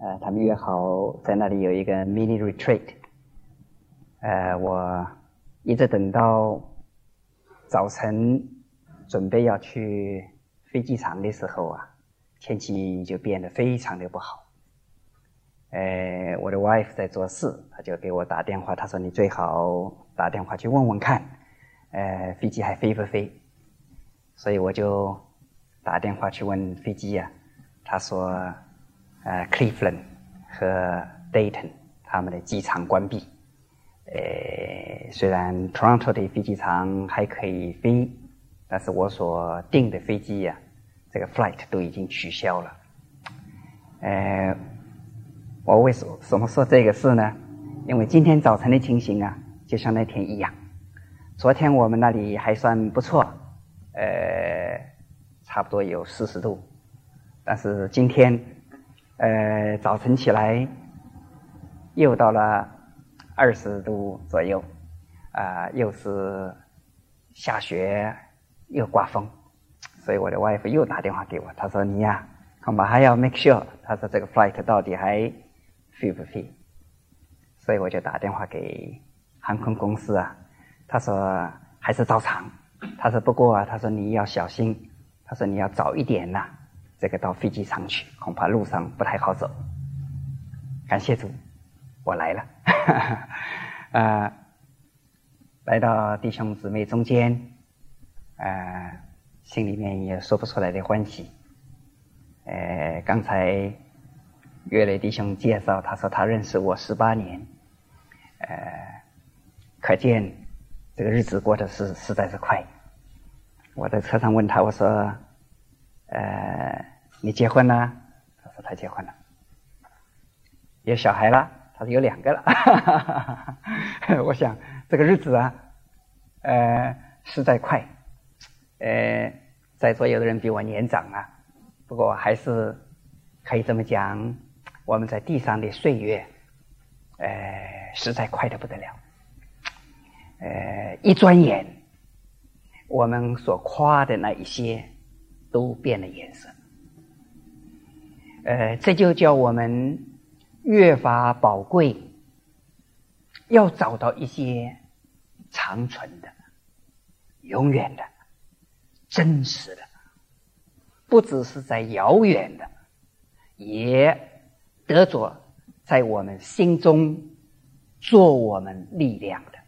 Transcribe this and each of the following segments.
他们约好在那里有一个 mini retreat。我一直等到早晨准备要去飞机场的时候啊，天气就变得非常的不好。我的 wife 在做事，她就给我打电话，她说你最好打电话去问问看，飞机还飞不飞？所以我就打电话去问飞机啊，他说Cleveland 和 Dayton 他们的机场关闭。虽然 Toronto 的飞机场还可以飞，但是我所订的飞机啊，这个 flight 都已经取消了。我为什么说这个事呢？因为今天早晨的情形啊，就像那天一样。昨天我们那里还算不错，差不多有40度，但是今天早晨起来又到了20度左右，又是下雪又刮风，所以我的 wife 又打电话给我，她说你呀，恐怕还要 make sure， 她说这个 flight 到底还飞不飞？所以我就打电话给航空公司啊，他说还是照常，他说不过啊，他说你要小心，他说你要早一点呐，这个到飞机场去，恐怕路上不太好走。感谢主，我来了。来到弟兄姊妹中间，心里面也说不出来的欢喜。刚才岳雷弟兄介绍，他说他认识我18年，可见这个日子过得实在是快。我在车上问他，我说你结婚了？他说他结婚了。有小孩了？他说有2个了。我想这个日子啊实在快。在座有的人比我年长啊，不过还是可以这么讲，我们在地上的岁月实在快得不得了。一转眼我们所夸的那一些都变了颜色。这就叫我们越发宝贵，要找到一些长存的、永远的、真实的，不只是在遥远的，也得着在我们心中做我们力量的。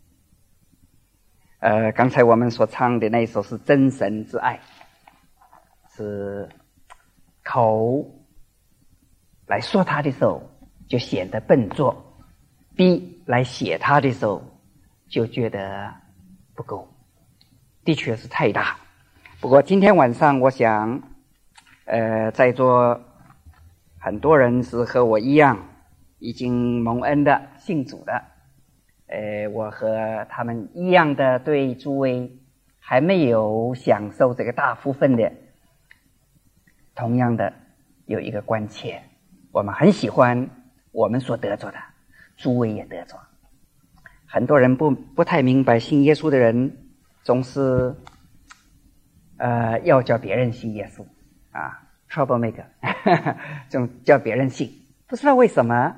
刚才我们所唱的那一首是真神之爱，是口来说他的时候就显得笨拙，笔来写他的时候就觉得不够，的确是太大。不过今天晚上我想在座很多人是和我一样已经蒙恩的信主的，我和他们一样的对诸位还没有享受这个大福分的，同样的有一个关切，我们很喜欢我们所得着的，诸位也得着。很多人不太明白，信耶稣的人总是要叫别人信耶稣啊 troublemaker 总叫别人信，不知道为什么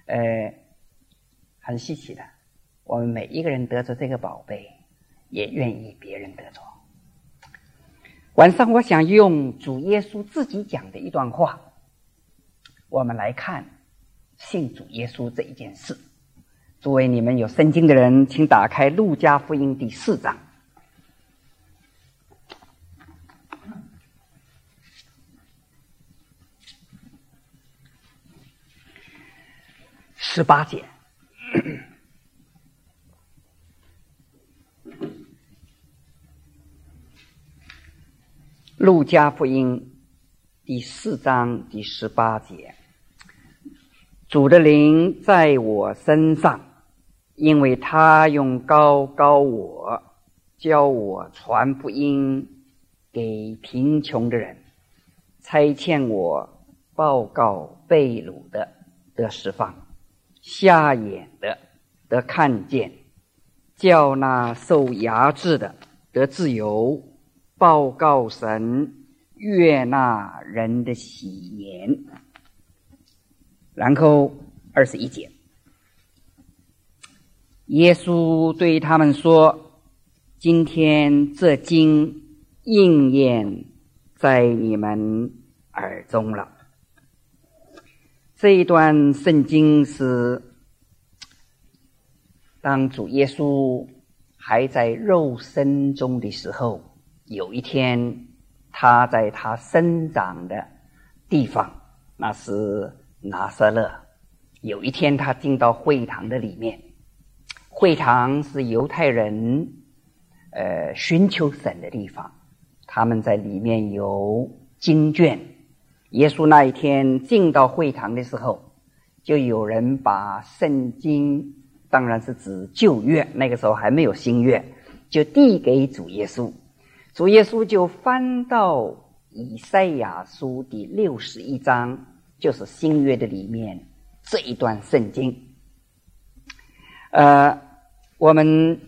很稀奇的，我们每一个人得着这个宝贝，也愿意别人得着。晚上我想用主耶稣自己讲的一段话，我们来看信主耶稣这一件事。诸位你们有圣经的人，请打开路加福音第4章。18节。路加福音第4章第18节，主的灵在我身上，因为他用膏膏我，教我传福音给贫穷的人，差遣我报告被掳的得释放，瞎眼的得看见，叫那受压制的得自由，报告神悦纳人的喜年。 然后21节，耶稣对他们说：今天这经应验在你们耳中了。这一段圣经是当主耶稣还在肉身中的时候，有一天他在他生长的地方，那是拿撒勒。有一天他进到会堂的里面，会堂是犹太人寻求神的地方，他们在里面有经卷。耶稣那一天进到会堂的时候，就有人把圣经，当然是指旧约，那个时候还没有新约，就递给主耶稣。主耶稣就翻到以赛亚书第61章，就是新约的里面这一段圣经。我们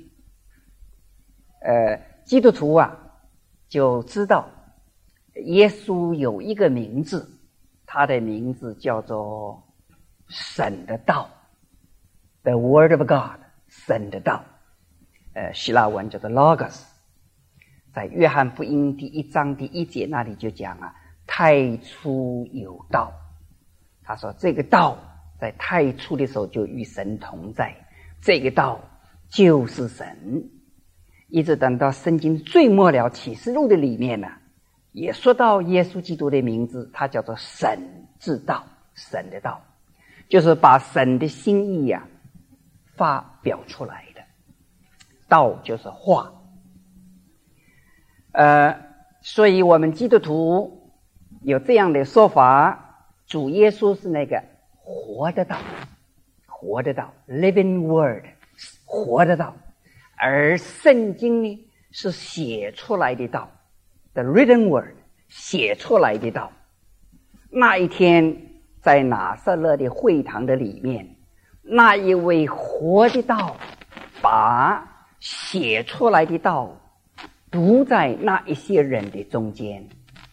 基督徒啊就知道耶稣有一个名字，他的名字叫做神的道， The Word of God， 神的道，希腊文叫做 Logos。 在约翰福音第1章第1节那里就讲啊，太初有道。他说这个道在太初的时候就与神同在，这个道就是神。一直等到圣经最末了启示录的里面呢，也说到耶稣基督的名字，他叫做神之道，神的道，就是把神的心意啊发表出来的。道就是话。所以我们基督徒有这样的说法，主耶稣是那个活的道，活的道 living word， 活的道。而圣经呢是写出来的道， the written word， 写出来的道。那一天在拿撒勒的会堂的里面，那一位活的道把写出来的道读在那一些人的中间。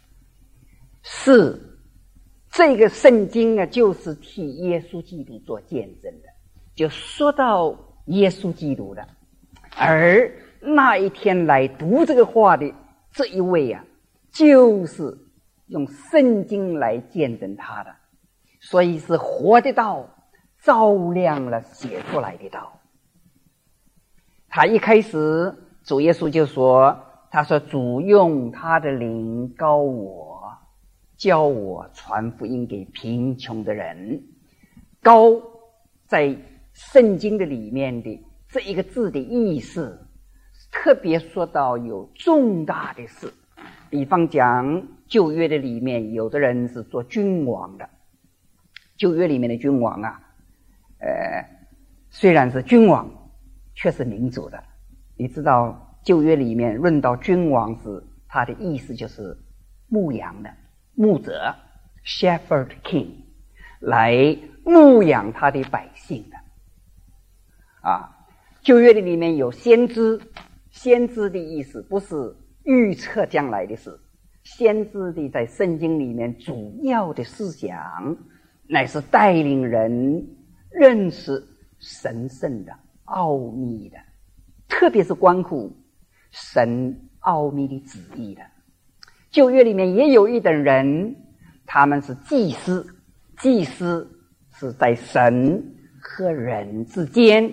是这个圣经啊，就是替耶稣基督做见证的，就说到耶稣基督的。而那一天来读这个话的这一位啊，就是用圣经来见证他的，所以是活的道照亮了写出来的道。他一开始主耶稣就说，他说主用他的灵膏我，教我传福音给贫穷的人。膏在圣经的里面的这一个字的意思，特别说到有重大的事。比方讲旧约的里面，有的人是做君王的，旧约里面的君王啊，虽然是君王，却是民主的。你知道旧约里面论到君王时，他的意思就是牧羊的牧者 shepherd king， 来牧养他的百姓的啊。旧约的里面有先知，先知的意思不是预测将来的事，先知的在圣经里面主要的思想乃是带领人认识神圣的奥秘的，特别是关乎神奥秘的旨意的。旧约里面也有一等人，他们是祭司，祭司是在神和人之间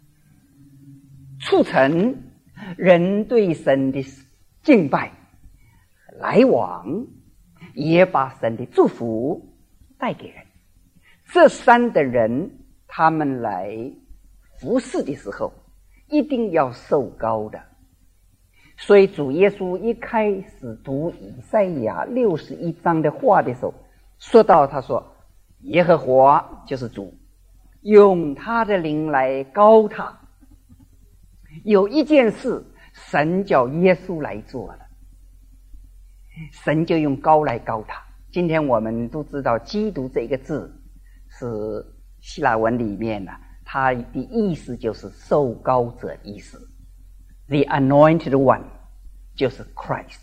促成人对神的敬拜来往，也把神的祝福带给人。这三等人他们来服侍的时候一定要受膏的。所以主耶稣一开始读以赛亚61章的话的时候，说到他说耶和华就是主，用他的灵来膏他。有一件事神叫耶稣来做了，神就用膏来膏他。今天我们都知道基督这个字是希腊文里面它的意思就是受膏者意思， The anointed one 就是 Christ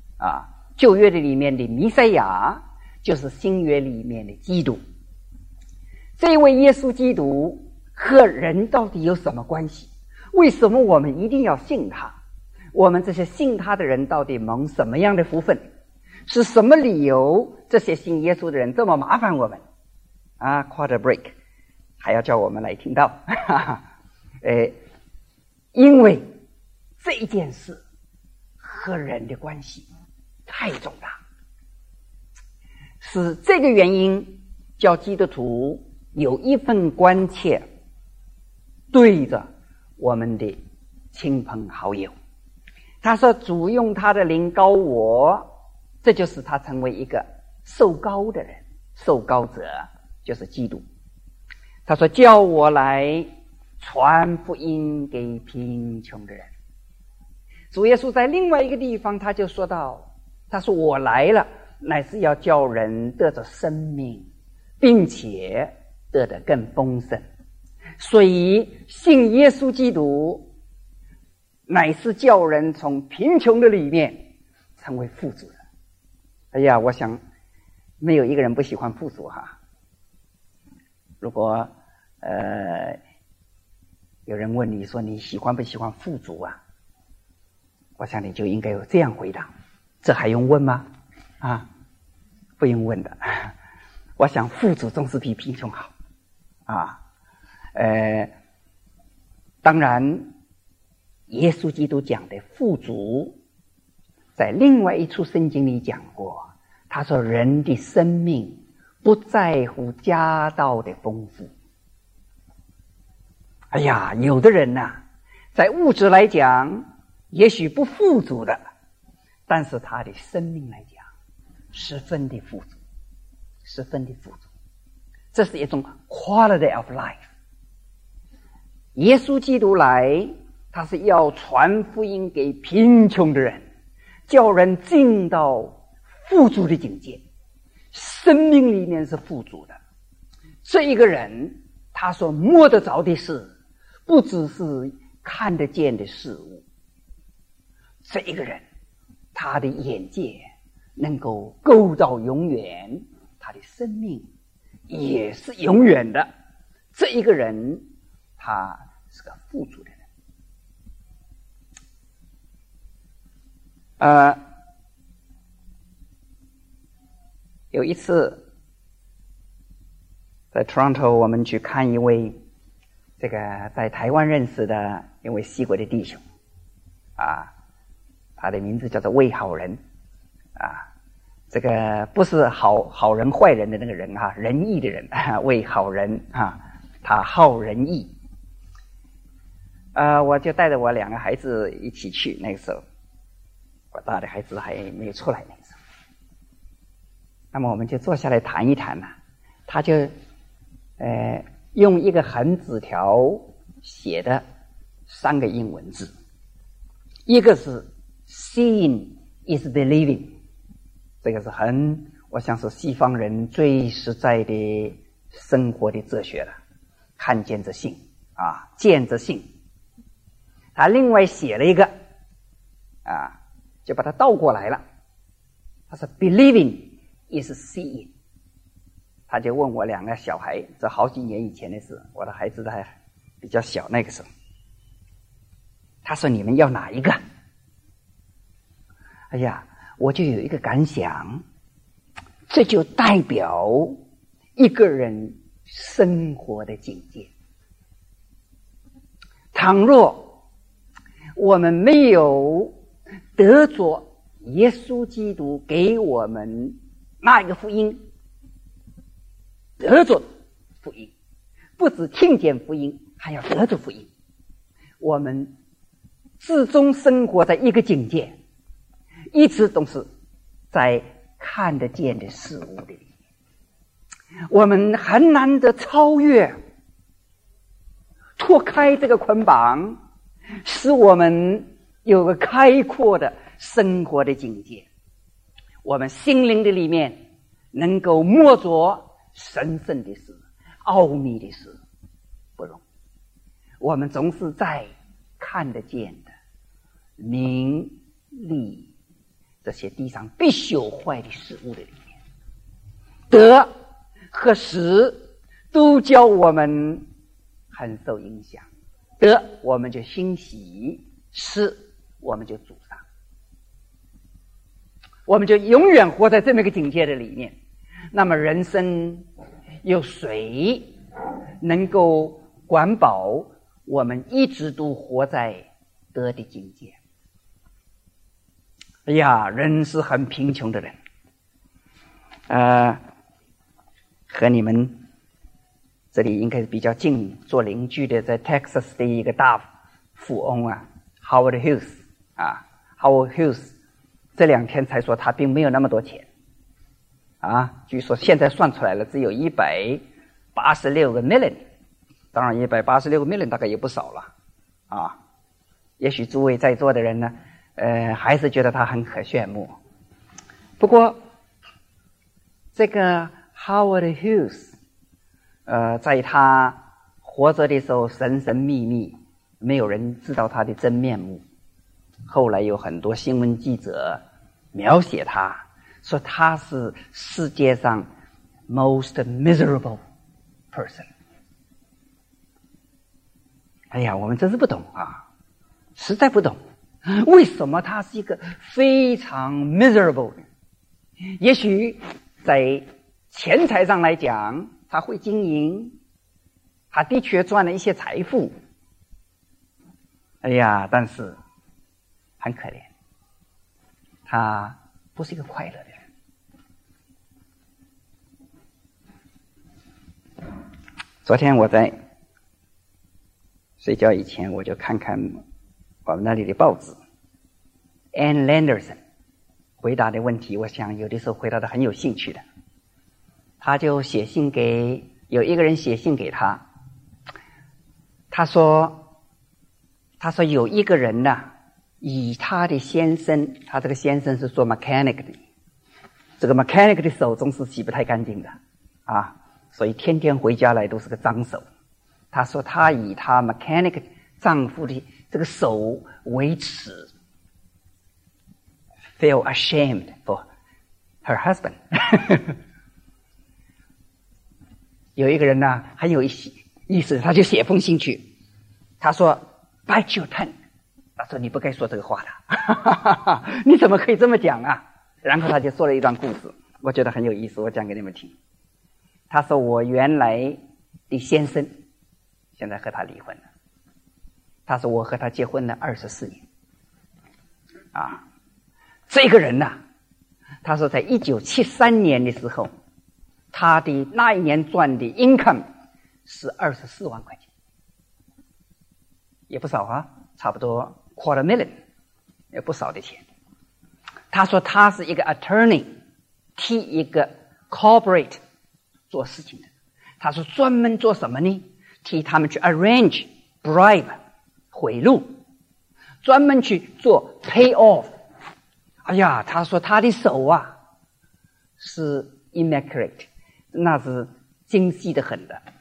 旧约的里面的弥赛亚就是新约里面的基督。 这位耶稣基督和人到底有什么关系？为什么我们一定要信他？我们这些信他的人到底蒙什么样的福分？是什么理由这些信耶稣的人这么麻烦我们啊 ？Quarter break 还要叫我们来听到，因为这一件事和人的关系太重大，是这个原因叫基督徒有一份关切对着我们的亲朋好友。他说主用他的灵膏我，这就是他成为一个受膏的人，受膏者就是基督。他说叫我来传福音给贫穷的人。主耶稣在另外一个地方他就说到，他说我来了乃是要叫人得着生命，并且得的更丰盛。所以信耶稣基督乃是叫人从贫穷的里面成为富足的。哎呀，我想没有一个人不喜欢富足哈。如果有人问你说你喜欢不喜欢富足啊，我想你就应该有这样回答，这还用问吗？啊，不用问的。我想富足总是比贫穷好啊。当然耶稣基督讲的富足在另外一处圣经里讲过，他说人的生命不在乎家道的丰富。哎呀，有的人啊，在物质来讲也许不富足的，但是他的生命来讲十分的富足，十分的富足。这是一种 quality of life。 耶稣基督来，他是要传福音给贫穷的人，叫人进到富足的境界，生命里面是富足的。这一个人他所摸得着的事不只是看得见的事物，这一个人他的眼界能够够到永远，他的生命也是永远的。这一个人他是个富足的人。有一次在 Toronto 我们去看一位这个在台湾认识的一位西国的弟兄啊，他的名字叫做魏好人啊，这个不是好人坏人的那个人啊，仁义的人，魏好人啊，他好仁义。我就带着我两个孩子一起去，那个时候我大的孩子还没有出来那个时候。那么我们就坐下来谈一谈他就用一个横纸条写的3个英文字，一个是 Seeing is believing， 这个是我想是西方人最实在的生活的哲学了，看见着信啊，见着信。他另外写了一个就把它倒过来了，他说 Believing is seeing。 他就问我两个小孩，这好几年以前的事，我的孩子还比较小那个时候，他说你们要哪一个？哎呀，我就有一个感想，这就代表一个人生活的境界。倘若我们没有得着耶稣基督给我们那一个福音，得着福音，不只听见福音，还要得着福音，我们始终生活在一个境界，一直都是在看得见的事物的里面，我们很难得超越，脱开这个捆绑，使我们有个开阔的生活的境界，我们心灵的里面能够摸着神圣的事，奥秘的事，不容易。我们总是在看得见的名利这些地上必朽坏的事物的里面，得和失都叫我们很受影响，得我们就欣喜，失我们就沮丧，我们就永远活在这么一个境界的里面。那么人生有谁能够管保我们一直都活在得的境界？哎呀，人是很贫穷的人。和你们这里应该是比较近，做邻居的，在 Texas 的一个大富翁啊 ，Howard Hughes 啊 ，Howard Hughes 这2天才说他并没有那么多钱啊，据说现在算出来了，只有186个 million， 当然186个 million 大概也不少了啊。也许诸位在座的人呢，还是觉得他很可羡慕。不过这个 Howard Hughes， 在他活着的时候神神秘秘，没有人知道他的真面目。后来有很多新闻记者描写他，说他是世界上 most miserable person。哎呀，我们真是不懂啊，实在不懂，为什么他是一个非常 miserable 的？也许在钱财上来讲，他会经营，他的确赚了一些财富。哎呀，但是很可怜，他不是一个快乐的人。昨天我在睡觉以前，我就看看我们那里的报纸 ，Ann Lenderson 回答的问题，我想有的时候回答的很有兴趣的。他就写信给有一个人写信给他，他说有一个人呢，以他的先生，他这个先生是做 mechanic 的，这个 mechanic 的手总是洗不太干净的啊，所以天天回家来都是个脏手。他说他以他 mechanic 丈夫的这个手为耻 ，feel ashamed for her husband 。有一个人呢很有意思，他就写封信去，他说 bite your tongue， 他说你不该说这个话的，你怎么可以这么讲啊？然后他就说了一段故事，我觉得很有意思，我讲给你们听。他说我原来的先生现在和他离婚了，他说我和他结婚了24年啊。这个人呢，他说在1973年的时候，他的那一年赚的 income 是24万块钱，也不少啊，差不多 quarter million， 也不少的钱。他说他是一个 attorney， 替一个 corporate 做事情的。他说专门做什么呢？替他们去 arrange bribe 贿赂，专门去做 pay off。哎呀，他说他的手啊是 immaculate， 那是精细的很的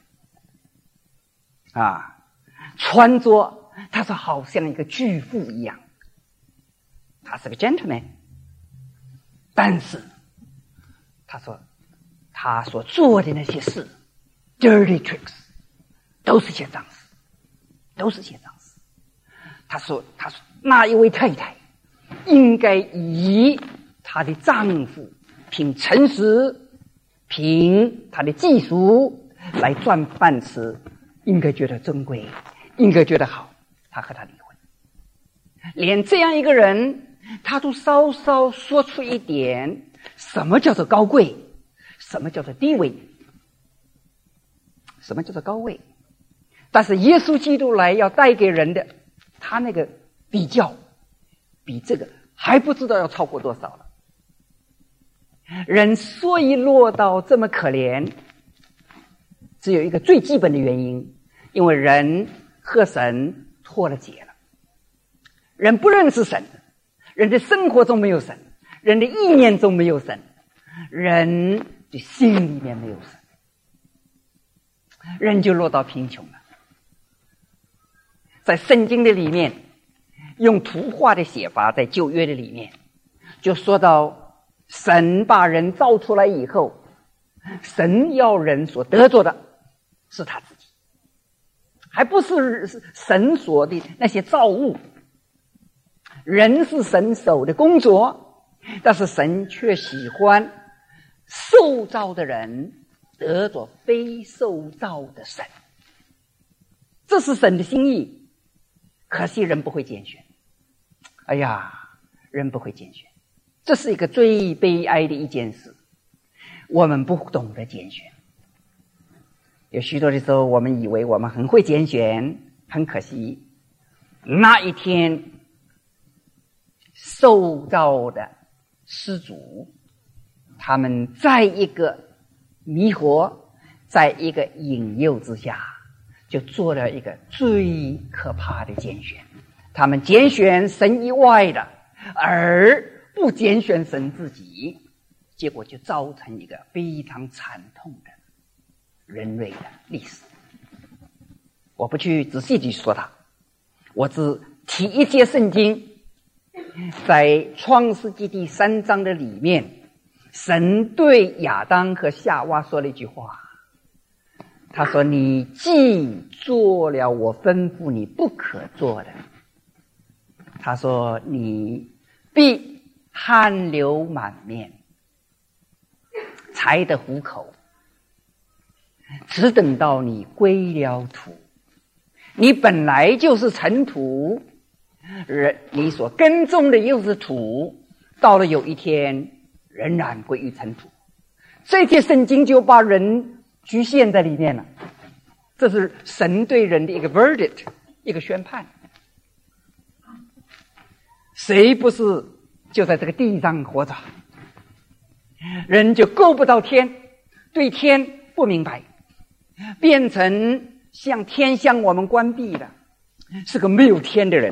啊。穿着他说好像一个巨富一样，他是个 gentleman， 但是他说他所做的那些事 dirty tricks 都是些脏事，都是些脏事。他说那一位太太应该以她的丈夫凭诚实，凭她的技术来赚饭吃，应该觉得珍贵，应该觉得好，他和他离婚。连这样一个人，他都稍稍说出一点什么叫做高贵，什么叫做低微，什么叫做高位。但是耶稣基督来要带给人的，他那个比较比这个还不知道要超过多少了。人所以落到这么可怜，只有一个最基本的原因，因为人和神脱了节了。人不认识神，人的生活中没有神，人的意念中没有神，人的心里面没有神，人就落到贫穷了。在圣经的里面，用图画的写法，在旧约的里面就说到神把人造出来以后，神要人所得着的是他自己，还不是神所的那些造物。人是神手的工作，但是神却喜欢受造的人得着非受造的神，这是神的心意。可惜人不会拣选，哎呀，人不会拣选，这是一个最悲哀的一件事。我们不懂得拣选，有许多的时候我们以为我们很会拣选，很可惜，那一天受造的施主，他们在一个迷惑，在一个引诱之下，就做了一个最可怕的拣选。他们拣选神以外的，而不拣选神自己，结果就造成一个非常惨痛的人类的历史。我不去仔细地说它，我只提一节圣经，在创世纪第3章的里面，神对亚当和夏娃说了一句话，他说：你既做了我吩咐你不可做的，他说你必汗流满面，才得糊口，只等到你归了土。你本来就是尘土，你所耕种的又是土，到了有一天仍然归于尘土。这些圣经就把人局限在里面了，这是神对人的一个 verdict， 一个宣判。谁不是就在这个地上活着，人就够不到天，对天不明白，变成向天向我们关闭的，是个没有天的人。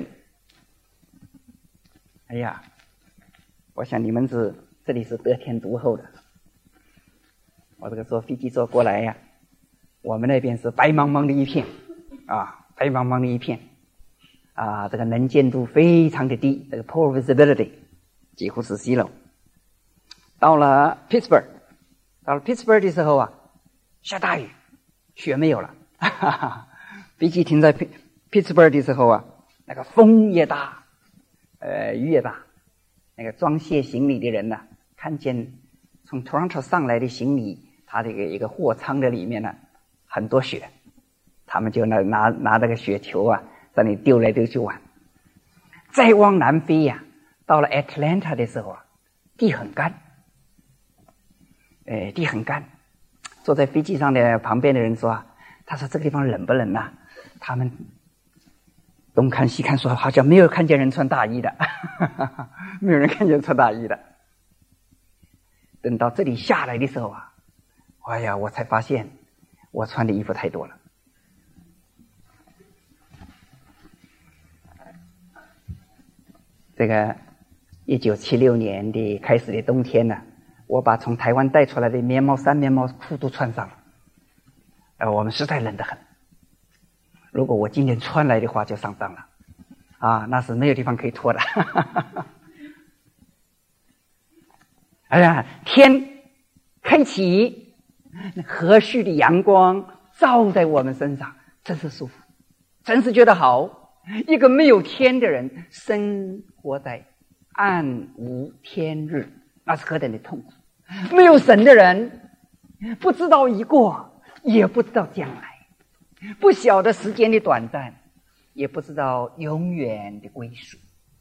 哎呀，我想你们这里是得天独厚的。我这个坐飞机坐过来呀，我们那边是白茫茫的一片啊，白茫茫的一片啊，这个能见度非常的低，这个 poor visibility 几乎是0。到了 Pittsburgh 的时候啊，下大雨，雪没有了。飞机停在 Pittsburgh 的时候啊，那个风也大，雨也大。那个装卸行李的人呢，看见从 Toronto 上来的行李，他这个一个货仓的里面呢，很多雪，他们就拿那个雪球啊，在那里丢来丢去玩。再往南飞呀，到了 Atlanta 的时候啊，地很干，地很干。坐在飞机上的旁边的人说啊，他说这个地方冷不冷啊？他们东看西看，说好像没有看见人穿大衣的，没有人看见穿大衣的。等到这里下来的时候啊，哎呀，我才发现我穿的衣服太多了。这个1976年的开始的冬天呢，我把从台湾带出来的棉毛衫、棉毛裤都穿上了。我们实在冷得很。如果我今天穿来的话，就上当了啊，那是没有地方可以脱的。哎呀，天开启，和煦的阳光照在我们身上，真是舒服，真是觉得好。一个没有天的人，生活在暗无天日，那是何等的痛苦。没有神的人，不知道已过，也不知道将来，不晓得时间的短暂，也不知道永远的归属。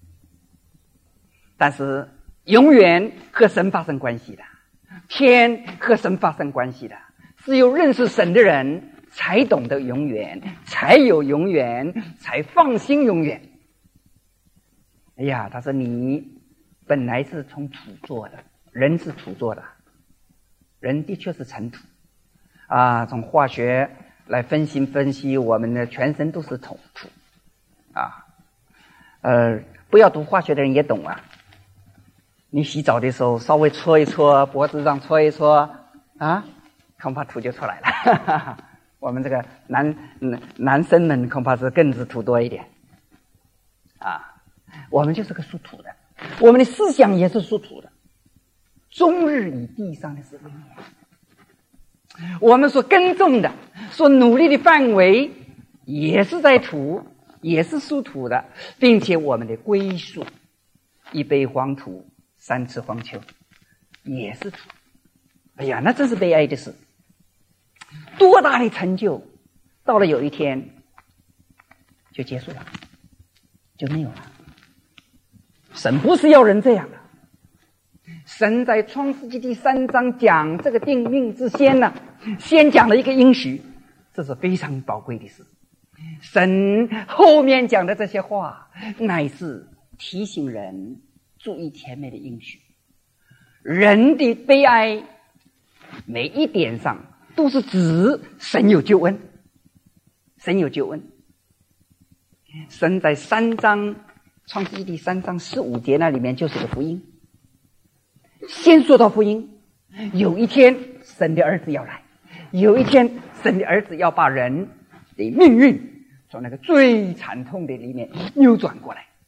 但是永远和神发生关系的，天和神发生关系的，只有认识神的人才懂得永远，才有永远，才放心永远。哎呀，他说你本来是从土做的，人是土做的，人的确是尘土啊。从化学来分析，我们的全身都是土啊。不要读化学的人也懂啊。你洗澡的时候稍微搓一搓，脖子上搓一搓啊，恐怕土就出来了。我们这个男生们恐怕是更是土多一点啊。我们就是个属土的，我们的思想也是属土的，终日以地上的事为念。我们所耕种的， 所努力的范围也是在土，也是属土的，并且我们的归宿一杯黄土三尺黄丘也是土。哎呀，那真是悲哀的事。多大的成就，到了有一天就结束了，就没有了。神不是要人这样的。神在创世纪第3章讲这个定命之先呢，先讲了一个应许，这是非常宝贵的事。神后面讲的这些话，乃是提醒人注意前面的应许。人的悲哀每一点上都是指神有救恩，神有救恩。神在3章创世纪第3章15节那里面就是个福音。先说到福音，有一天神的儿子要来，有一天神的儿子要把人的命运从那个最惨痛的里面扭转过来。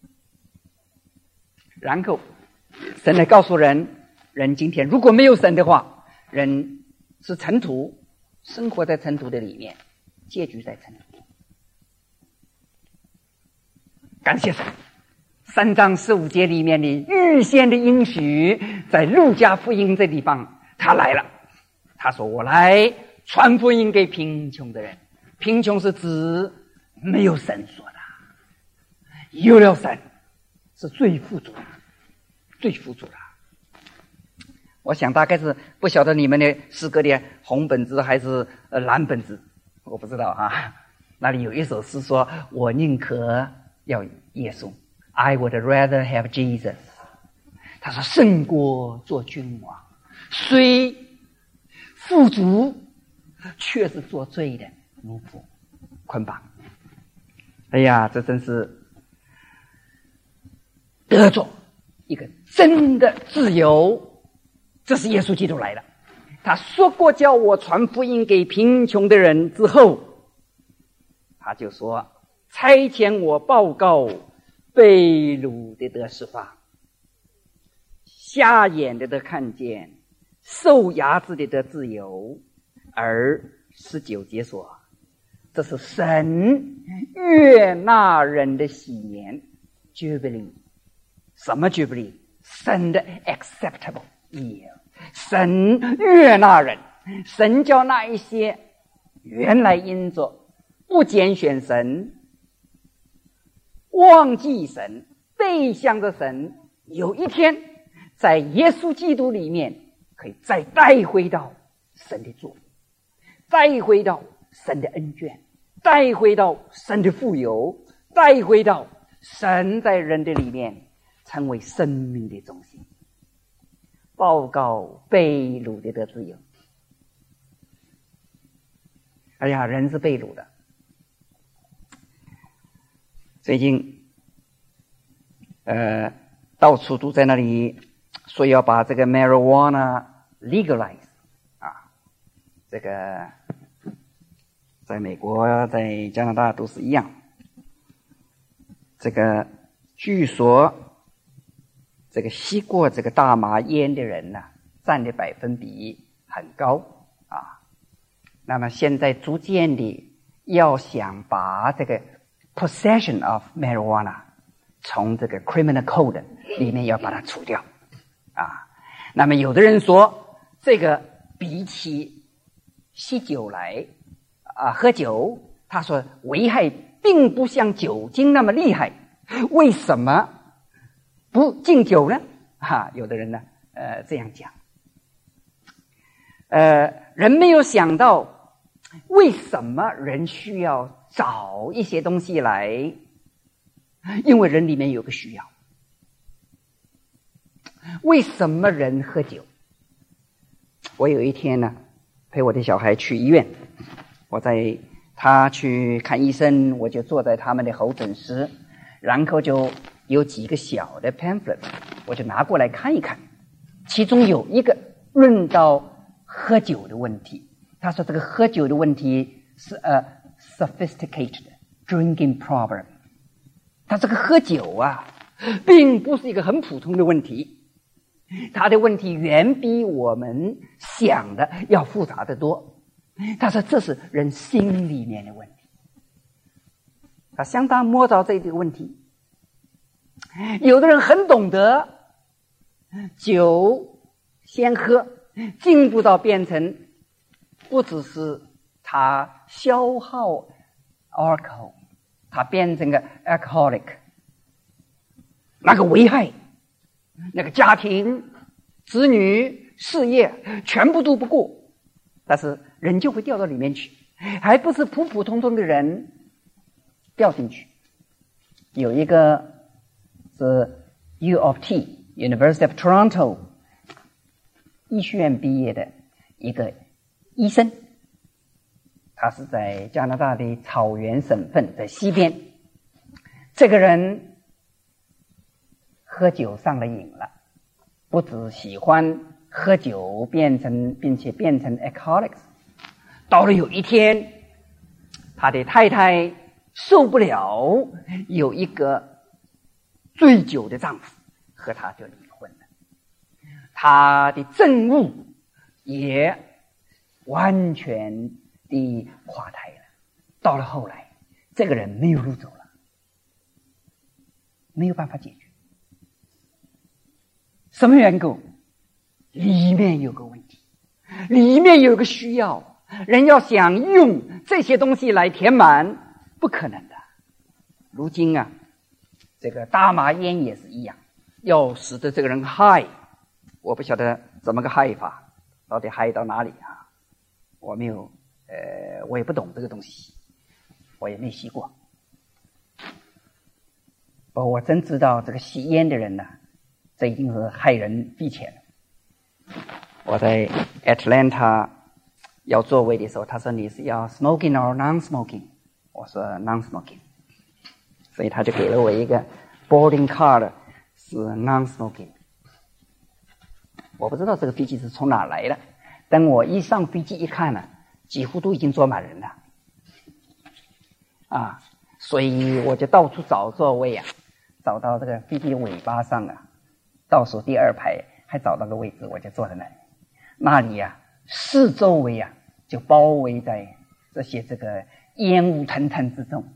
然后神来告诉人，人今天如果没有神的话，人是尘土，生活在尘土的里面，结局在尘土。感谢神，3章15节里面的预先的应许，在路加福音这地方他来了。他说我来传福音给贫穷的人。贫穷是指没有神说的，有了神是最富足的，最富足的。我想大概是不晓得你们的诗歌的红本子还是蓝本子，我不知道啊。那里有一首诗说，我宁可要耶稣， I would rather have Jesus。 他说胜过做君王，虽富足，却是做罪的奴仆捆绑。哎呀，这真是得着一个真的自由。这是耶稣基督来了，他说过叫我传福音给贫穷的人之后，他就说差遣我报告被掳的得释放，瞎眼的得看见，受压制的得自由。而19节说，这是神悦纳人的喜年 Jubilee。 什么 Jubilee？ 神的 acceptable year。 神悦纳人，神叫那一些原来因着不拣选神，忘记神，背向着神，有一天在耶稣基督里面可以再带回到神的祝福，带回到神的恩眷，带回到神的富有，带回到神在人的里面成为生命的中心。报告被掳的得自由。哎呀，人是被掳的。最近到处都在那里说要把这个 marijuana legalize 啊，这个在美国在加拿大都是一样。这个据说这个吸过这个大麻烟的人呢，占的百分比很高啊。那么现在逐渐的要想把这个 possession of marijuana 从这个 criminal code 里面要把它除掉啊。那么有的人说，这个比起吸酒来喝酒，他说危害并不像酒精那么厉害，为什么不禁酒呢？有的人呢这样讲。人没有想到为什么人需要找一些东西来，因为人里面有个需要。为什么人喝酒？我有一天呢陪我的小孩去医院，我在他去看医生，我就坐在他们的候诊室，然后就有几个小的 pamphlet， 我就拿过来看一看。其中有一个论到喝酒的问题，他说这个喝酒的问题是sophisticated drinking problem。他这个喝酒并不是一个很普通的问题，他的问题远比我们想的要复杂得多。 他说这是人心里面的问题。他相当摸着这个问题。有的人很懂得酒先喝，进步到变成不只是他消耗 alcohol， 他变成个 alcoholic， 那个危害，那个家庭、子女、事业全部都不过，但是人就会掉到里面去，还不是普普通通的人掉进去。有一个是 U of T University of Toronto 医学院毕业的一个医生，他是在加拿大的草原省份，在西边。这个人喝酒上了瘾了，不只喜欢喝酒，并且变成 alcoholics。到了有一天，他的太太受不了有一个醉酒的丈夫，和他就离婚了。他的政务也完全的垮台了。到了后来，这个人没有路走了，没有办法解决。什么缘故？里面有个问题，里面有个需要，人要想用这些东西来填满，不可能的。如今啊，这个大麻烟也是一样，要使得这个人嗨，我不晓得怎么个嗨法，到底嗨到哪里啊？我没有，我也不懂这个东西，我也没吸过。我真知道这个吸烟的人呢，这一定是害人币钱了。我在 Atlanta 要座位的时候，他说你是要 smoking or non-smoking？ 我说 non-smoking， 所以他就给了我一个 boarding card， 是 non-smoking。我不知道这个飞机是从哪来的，等我一上飞机一看呢，几乎都已经坐满人了啊，所以我就到处找座位啊，找到这个飞机的尾巴上啊，倒数第二排还找到个位置，我就坐在那里。那里啊，四周围啊就包围在这些这个烟雾腾腾之中。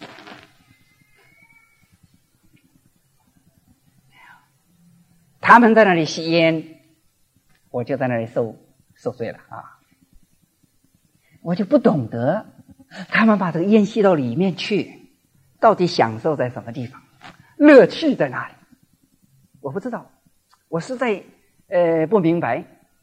他们在那里吸烟，我就在那里受罪了啊！我就不懂得他们把这个烟吸到里面去，到底享受在什么地方，乐趣在哪里？我不知道，我实在不明白。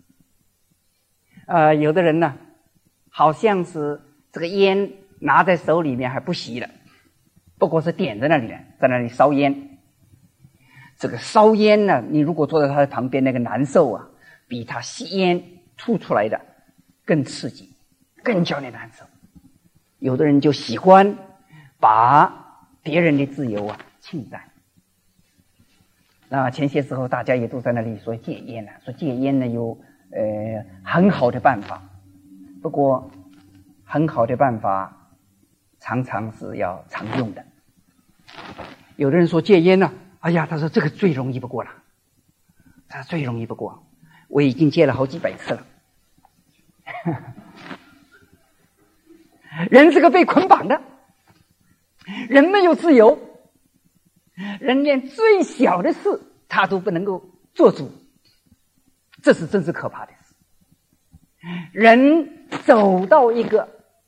有的人呢，好像是这个烟拿在手里面还不吸了，不过是点在那里了，在那里烧烟。这个烧烟呢，你如果坐在他的旁边，那个难受啊，比他吸烟吐出来的更刺激，更叫你难受。有的人就喜欢把别人的自由啊侵占。那前些时候大家也都在那里说戒烟了，说戒烟呢有很好的办法，不过很好的办法常常是要常用的。有的人说戒烟呢，哎呀，他说这个最容易不过了，他最容易不过，我已经戒了好几百次了。人是个被捆绑的，人没有自由，人连最小的事他都不能够做主，这是真是可怕的事。人走到一个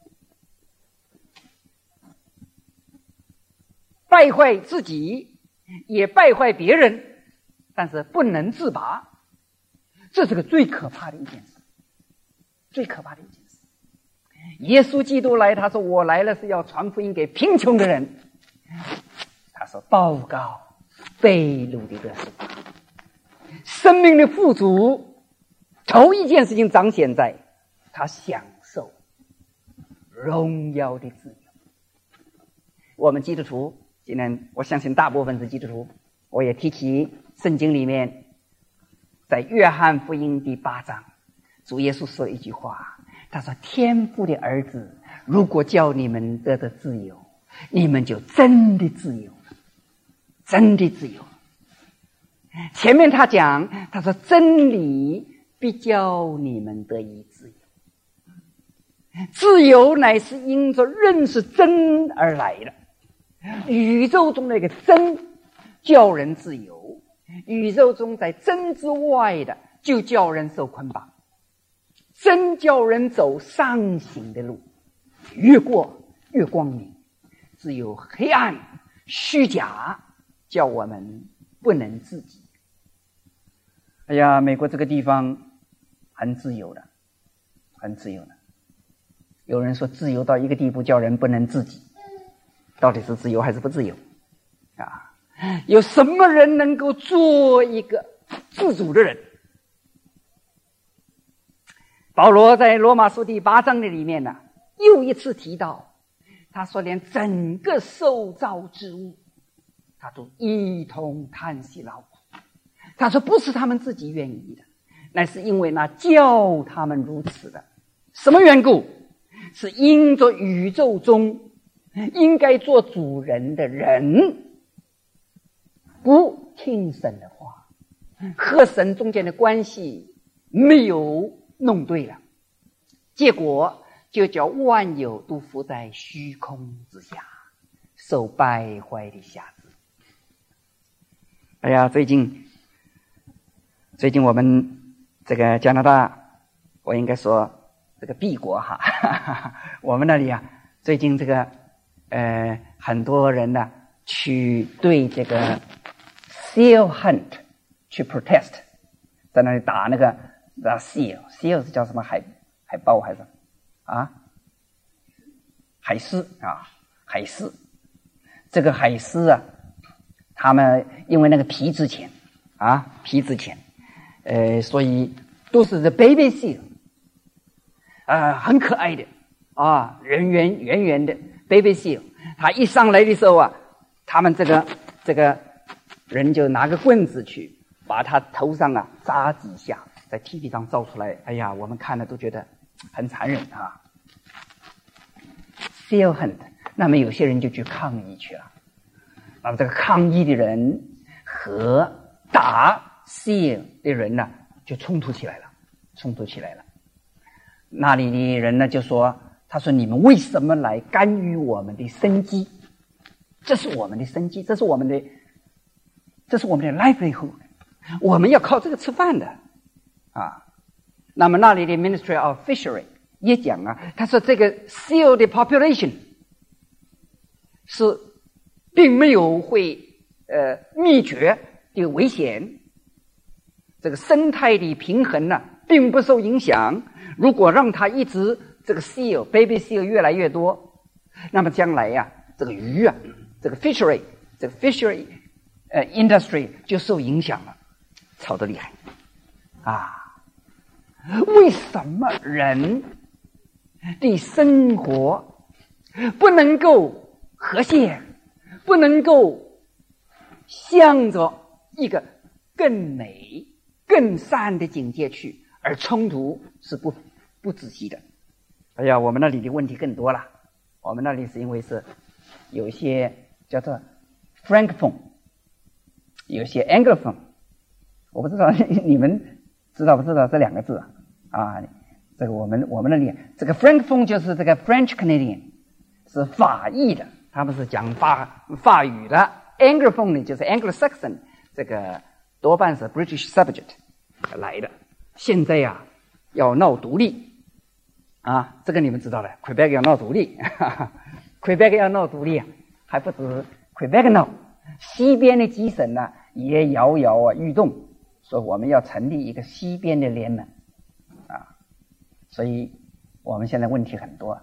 败坏自己也败坏别人，但是不能自拔，这是个最可怕的一件事，最可怕的一件事。耶稣基督来，他说我来了是要传福音给贫穷的人，他说报告被掳的得赎，生命的富足头一件事情彰显在他享受荣耀的自由。我们基督徒今天我相信大部分是基督徒，我也提起圣经里面在约翰福音第8章，主耶稣说一句话，他说天父的儿子如果叫你们得到自由，你们就真的自由，真的自由。前面他讲，他说真理必叫你们得以自由。 自由乃是因着认识真而来的。宇宙中那个真叫人自由，宇宙中在真之外的就叫人受捆绑。真叫人走上行的路，越过越光明。只有黑暗虚假叫我们不能自己。哎呀，美国这个地方很自由的，很自由的。有人说自由到一个地步叫人不能自己，到底是自由还是不自由啊？有什么人能够做一个自主的人？保罗在罗马书第8章的里面呢，又一次提到，他说连整个受造之物他都一同叹息劳苦。他说不是他们自己愿意的，乃是因为那叫他们如此的。什么缘故？是因着宇宙中应该做主人的人不听神的话，和神中间的关系没有弄对了，结果就叫万有都伏在虚空之下，受败坏的辖制。哎呀，最近我们这个加拿大，我应该说这个 B 国哈，我们那里啊，最近这个很多人呢去对这个 seal hunt 去 protest， 在那里打那个seal 是叫什么海豹还是啊？海狮啊，海狮。这个海狮啊，他们因为那个皮值钱，所以都是the baby seal，很可爱的啊，圆圆的 baby seal。他一上来的时候啊，他们这个人就拿个棍子去把他头上啊扎几下，在 TV 上照出来。哎呀，我们看了都觉得很残忍啊。seal hunt， 那么有些人就去抗议去了。那么这个抗议的人和打 seal 的人呢，就冲突起来了。那里的人呢就说，他说你们为什么来干预我们的生计？这是我们的生计，这是我们的 livelihood， 我们要靠这个吃饭的啊。那么那里的 Ministry of Fishery 也讲啊，他说这个 seal 的 population 是并没有会灭绝的危险，这个生态的平衡呢并不受影响。如果让它一直这个 seal baby seal 越来越多，那么将来呀，这个鱼啊，这个 fishery industry 就受影响了，吵得厉害啊！为什么人的生活不能够和谐，不能够向着一个更美更善的境界去，而冲突是不仔细的？哎呀，我们那里的问题更多了。我们那里是因为是有一些叫做 francophone， 有些 anglophone， 我不知道你们知道不知道这两个字啊？这个我们那里这个 francophone 就是这个 French Canadian， 是法裔的，他们是讲法语的。anglophone 呢就是 Anglo-Saxon， 这个多半是 British subject 来的。现在呀要闹独立啊，这个你们知道的 ，Quebec 要闹独立，Quebec 要闹独立啊，还不止 Quebec 闹，西边的几省呢也摇摇欲动，说我们要成立一个西边的联盟啊，所以我们现在问题很多。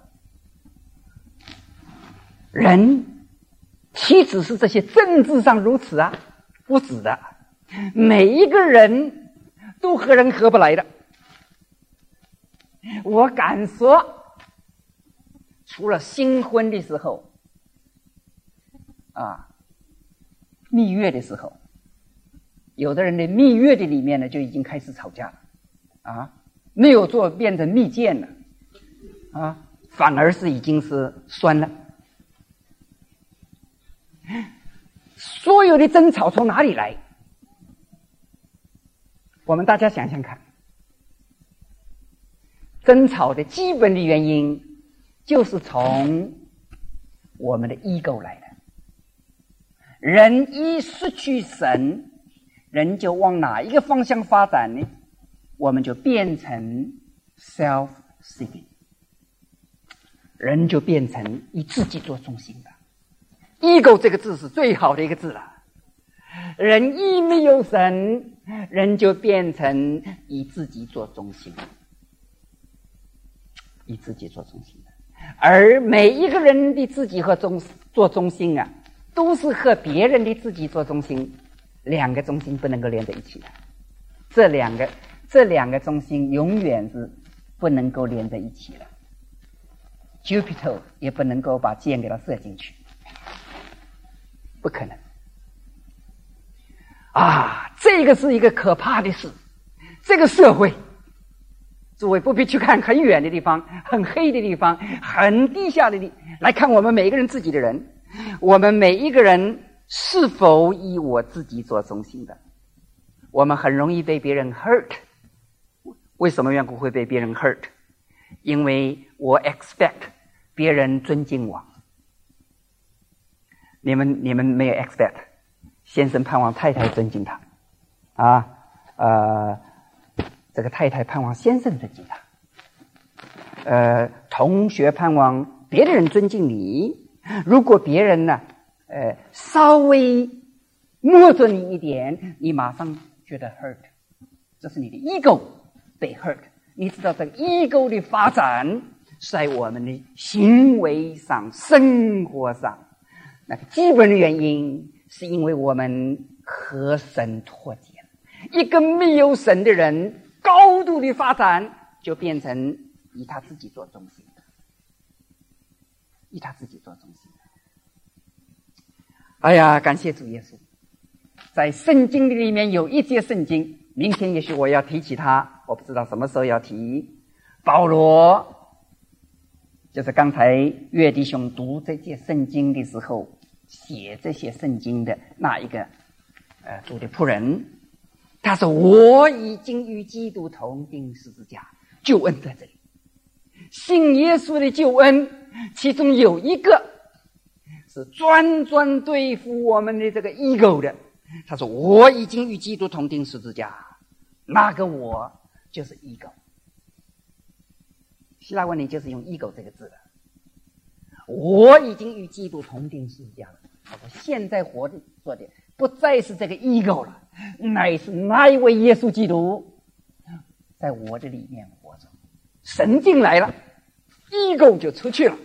人岂止是这些政治上如此啊？不止的，每一个人都和人合不来的。我敢说，除了新婚的时候啊，蜜月的时候，有的人的蜜月的里面呢就已经开始吵架了啊，没有做变成蜜饯了啊，反而是已经是酸了。所有的争吵从哪里来？我们大家想想看， 争吵的基本的原因就是从我们的 ego 来的。人一失去神，人就往哪一个方向发展呢？我们就变成 self-seeking， 人就变成以自己做中心的。ego 这个字是最好的一个字了。人一没有神，人就变成以自己做中心，以自己做中心的。而每一个人的自己和做中心啊，都是和别人的自己做中心，两个中心不能够连在一起的。这两个中心永远是不能够连在一起的。Jupiter 也不能够把箭给它射进去，不可能。这个是一个可怕的事。这个社会，诸位不必去看很远的地方，很黑的地方，很低下的地方，来看我们每一个人自己的人，我们每一个人是否以我自己做中心的？我们很容易被别人 hurt。 为什么缘故会被别人 hurt？ 因为我 expect 别人尊敬我。你们没有 expect 先生盼望太太尊敬他这个太太盼望先生尊敬他，同学盼望别的人尊敬你。如果别人呢稍微摸着你一点，你马上觉得 hurt， 这是你的 ego 被 hurt。 你知道这个 ego 的发展在我们的行为上、生活上，那个基本的原因是因为我们和神脱节了。一个没有神的人，高度的发展就变成以他自己做中心的，以他自己做中心的。哎呀，感谢主耶稣！在圣经里面有一节圣经，明天也许我要提起它，我不知道什么时候要提。保罗就是刚才岳弟兄读这节圣经的时候写这些圣经的那一个主的仆人，他说我已经与基督同钉十字架。救恩在这里，信耶稣的救恩，其中有一个是专对付我们的这个 ego 的。他说我已经与基督同钉十字架，那个我就是 ego。 希腊文里就是用 ego 这个字的。我已经与基督同钉十字架了。他说现在活的做的不再是这个 ego 了，乃是那一位耶稣基督在我的里面活着。神进来了， ego 就出去了。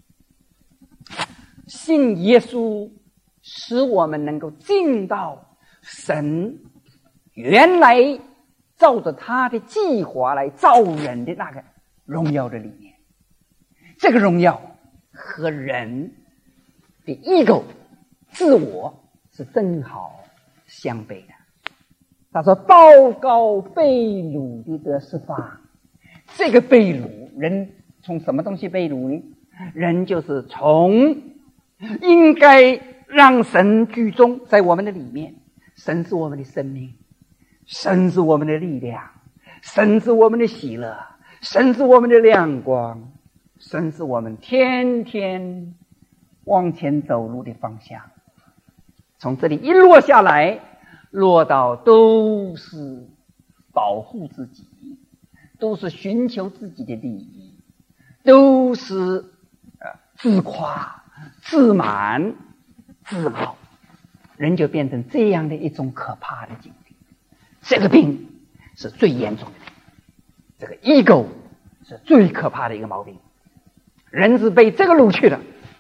信耶稣使我们能够进到神原来照着他的计划来造人的那个荣耀的里面。这个荣耀和人的 ego 自我是正好相悖的。他说报告被掳的得释放。这个被掳，人从什么东西被掳呢？人就是从应该让神居中在我们的里面。神是我们的生命，神是我们的力量，神是我们的喜乐，神是我们的亮光，神是我们天天往前走路的方向。从这里一落下来，落到都是保护自己，都是寻求自己的利益，都是自夸、自满、自傲，人就变成这样的一种可怕的境地。这个病是最严重的病，这个 ego 是最可怕的一个毛病。人是被这个掳去的。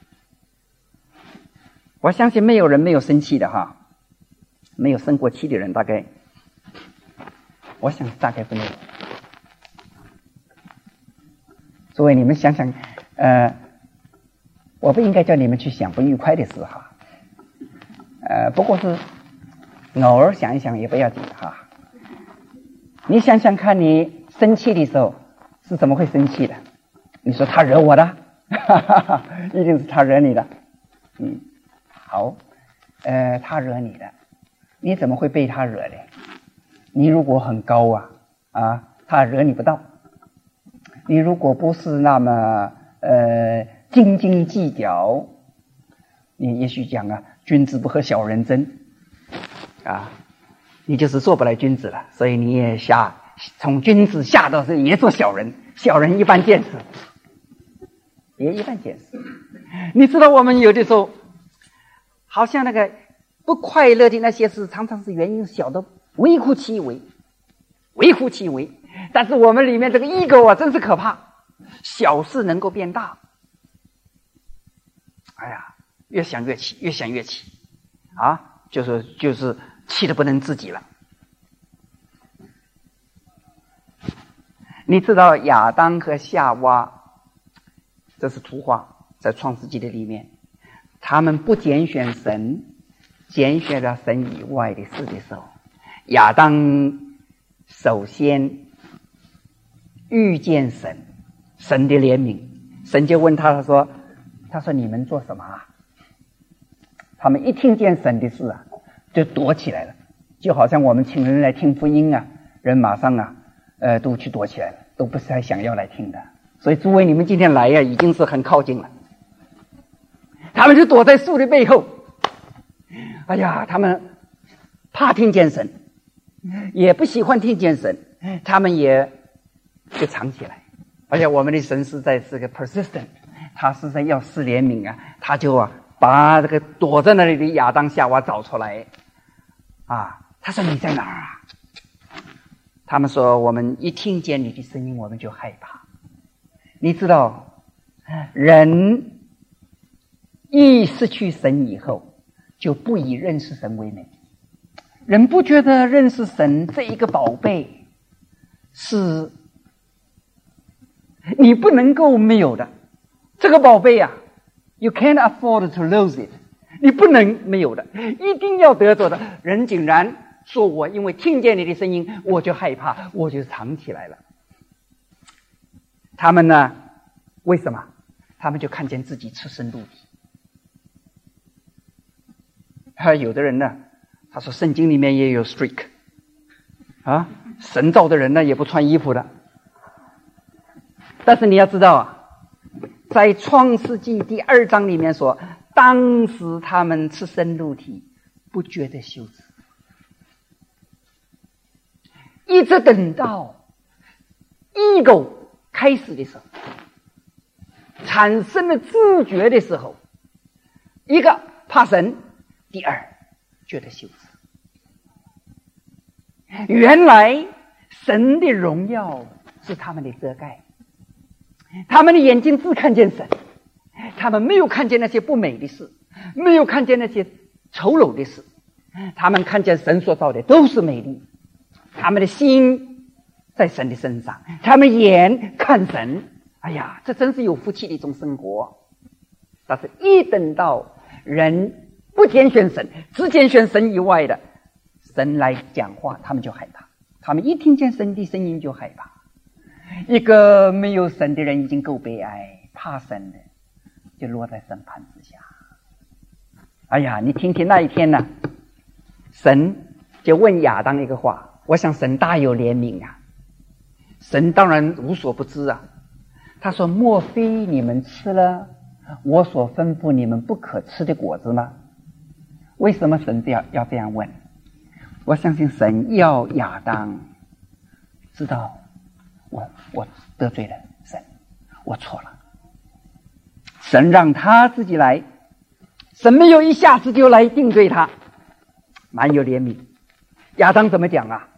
我相信没有人没有生气的哈，没有生过气的人大概，我想大概不没有。诸位你们想想，我不应该叫你们去想不愉快的事哈，不过是偶尔想一想也不要紧哈。你想想看，你生气的时候是怎么会生气的？你说他惹我的，一定是他惹你的。好，他惹你的，你怎么会被他惹的？你如果很高他惹你不到。 你如果不是那么斤斤计较，你也许讲啊，君子不和小人争啊，你就是做不来君子了。所以你也从君子下到是也做小人，小人一般见识，也一般见识。你知道我们有的时候好像那个不快乐的那些事，常常是原因小的微乎其微，微乎其微。但是我们里面这个 ego 啊，真是可怕，小事能够变大。哎呀，越想越气，越想越气啊，就是气得不能自己了。你知道亚当和夏娃，这是图画，在创世纪的里面，他们不拣选神，拣选了神以外的事的时候，亚当首先遇见神的怜悯，神就问他说你们做什么啊？他们一听见神的事啊，就躲起来了，就好像我们请人来听福音啊，人马上啊都去躲起来了，都不是太想要来听的。所以诸位，你们今天来呀，已经是很靠近了。他们就躲在树的背后，哎呀，他们怕听见神，也不喜欢听见神，他们也就藏起来。而且我们的神是个 persistent， 他是在要施怜悯啊，他就把这个躲在那里的亚当夏娃找出来啊。他说你在哪儿啊？他们说我们一听见你的声音我们就害怕。你知道人一失去神以后，就不以认识神为美。人不觉得认识神这一个宝贝是你不能够没有的。这个宝贝啊 you can't afford to lose it， 你不能没有的，一定要得着的。人竟然说我因为听见你的声音我就害怕，我就藏起来了。他们呢，为什么？他们就看见自己赤身露体。还有的人呢，他说圣经里面也有 streak 啊，神造的人呢也不穿衣服的。但是你要知道啊，在创世纪第2章里面说，当时他们赤身露体，不觉得羞耻，一直等到ego开始的时候，产生了自觉的时候，一个怕神，第二觉得羞耻。原来神的荣耀是他们的遮盖，他们的眼睛只看见神，他们没有看见那些不美的事，没有看见那些丑陋的事，他们看见神所造的都是美丽，他们的心在神的身上，他们眼看神。哎呀，这真是有福气的一种生活。但是一等到人不拣选神，只拣选神以外的神来讲话，他们就害怕。他们一听见神的声音就害怕。一个没有神的人已经够悲哀，怕神的就落在审判之下。哎呀，你听听那一天呢，神就问亚当一个话，我想神大有怜悯啊。神当然无所不知啊。他说，莫非你们吃了我所吩咐你们不可吃的果子吗？为什么神要这样问？我相信神要亚当知道我得罪了神，我错了。神让他自己来，神没有一下子就来定罪他，蛮有怜悯。亚当怎么讲啊？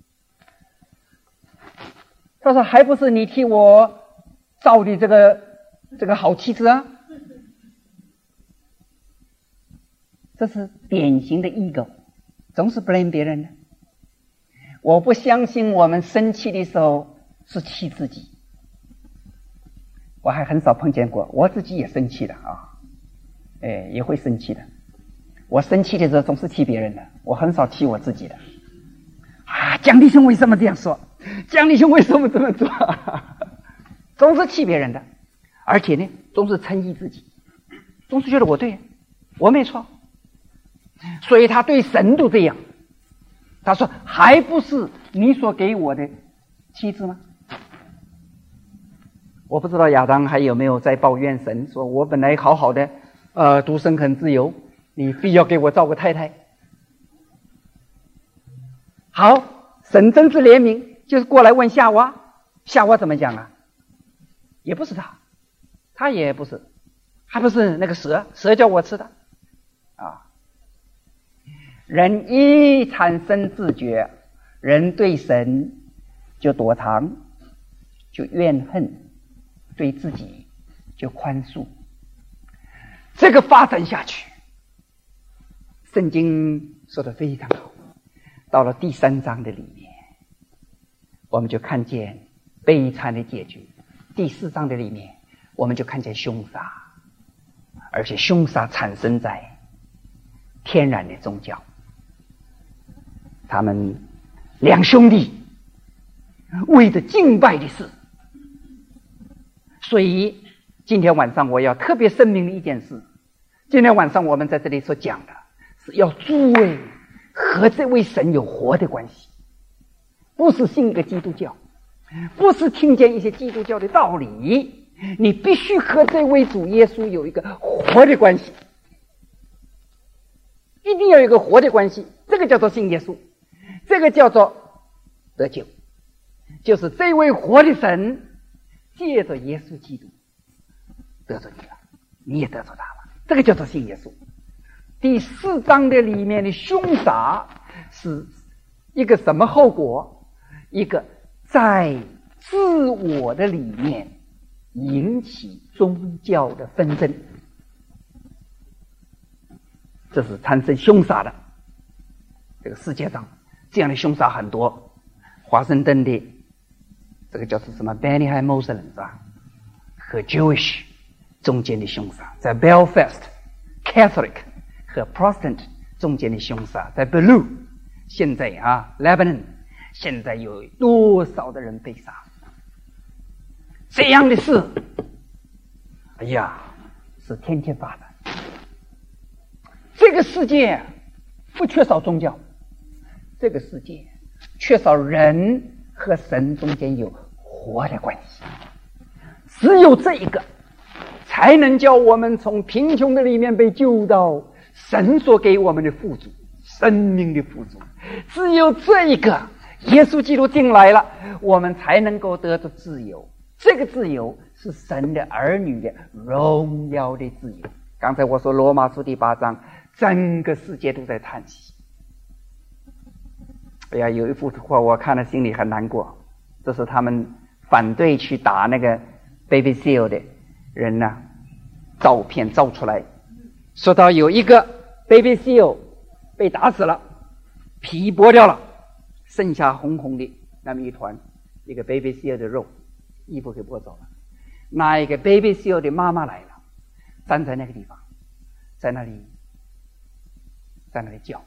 他说，还不是你替我造的这个好妻子啊。这是典型的 ego， 总是 blame 别人的。我不相信我们生气的时候是气自己，我还很少碰见过，我自己也生气的啊，也会生气的。我生气的时候总是气别人的，我很少气我自己的。啊，江弟兄为什么这样说？江弟兄为什么这么做？总是气别人的，而且呢，总是称义自己，总是觉得我对，我没错。所以他对神都这样。他说，还不是你所给我的妻子吗？ 我不知道亚当还有没有在抱怨神，说我本来好好的，独身很自由，你非要给我造个太太。好，神真是怜悯，就是过来问夏娃，夏娃怎么讲啊？也不是他也不是，还不是那个蛇叫我吃的啊。人一产生自觉，人对神就躲藏，就怨恨，对自己就宽恕。这个发展下去，圣经说得非常好。到了第3章的里面，我们就看见悲惨的结局。第4章的里面，我们就看见凶杀，而且凶杀产生在天然的宗教。他们两兄弟为着敬拜的事，所以今天晚上我要特别声明一件事，今天晚上我们在这里所讲的是要诸位和这位神有活的关系，不是信一个基督教，不是听见一些基督教的道理，你必须和这位主耶稣有一个活的关系，一定要有一个活的关系。这个叫做信耶稣，这个叫做得救，就是这位活的神借着耶稣基督得着你了，你也得着他了，这个叫做信耶稣。第4章的里面的凶杀是一个什么后果？一个在自我的里面引起宗教的纷争，这是产生凶杀的。这个世界上这样的凶杀很多，华盛顿的这个叫做什么 Benny Muslims 和 Jewish 中间的凶杀，在 Belfast Catholic 和 Protestant 中间的凶杀，在 Beirut 现在Lebanon 现在有多少的人被杀？这样的事，哎呀，是天天发展。这个世界不缺少宗教，这个世界缺少人和神中间有活的关系，只有这一个才能叫我们从贫穷的里面被救到神所给我们的富足，生命的富足。只有这一个耶稣基督进来了，我们才能够得到自由。这个自由是神的儿女的荣耀的自由。刚才我说罗马书第8章，整个世界都在叹息。哎呀，有一幅画我看了心里很难过，这是他们反对去打那个 Baby Seal 的人呢，照片照出来，说到有一个 Baby Seal 被打死了，皮剥掉了，剩下红红的那么一团，一个 Baby Seal 的肉，衣服给剥走了。那一个 Baby Seal 的妈妈来了，站在那个地方，在那里叫。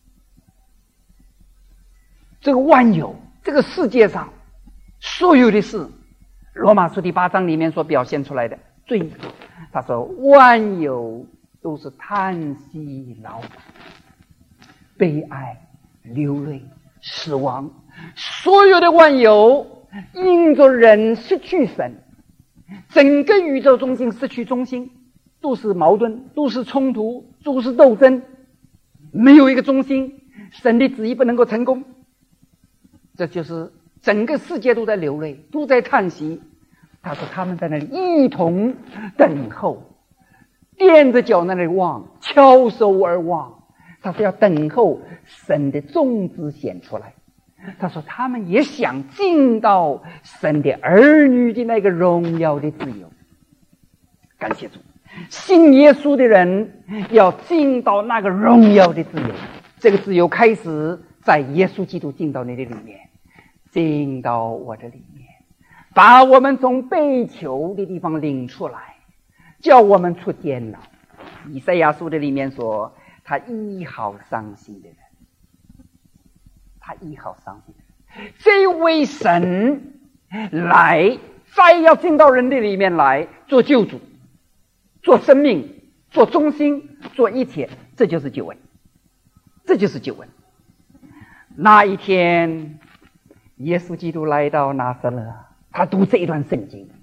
这个万有，这个世界上所有的事，罗马书第8章里面所表现出来的最，他说万有都是叹息劳苦，悲哀流泪死亡，所有的万有因着人失去神，整个宇宙中心失去中心，都是矛盾，都是冲突，都是斗争，没有一个中心，神的旨意不能够成功。这就是整个世界都在流泪，都在叹息。他说他们在那里一同等候，踮着脚在那里望，翘首而望。他说要等候神的种子显出来。他说他们也想进到神的儿女的那个荣耀的自由。感谢主，信耶稣的人要进到那个荣耀的自由。这个自由开始在耶稣基督进到你的里面，进到我的里面，把我们从被囚的地方领出来，叫我们出监牢。以赛亚书的里面说，他医好伤心的人，他医好伤心的人。这位神来，再要进到人的里面来做救主，做生命，做中心，做一切，这就是救恩，这就是救恩。那一天耶稣基督来到拿撒勒，他读这一段圣经，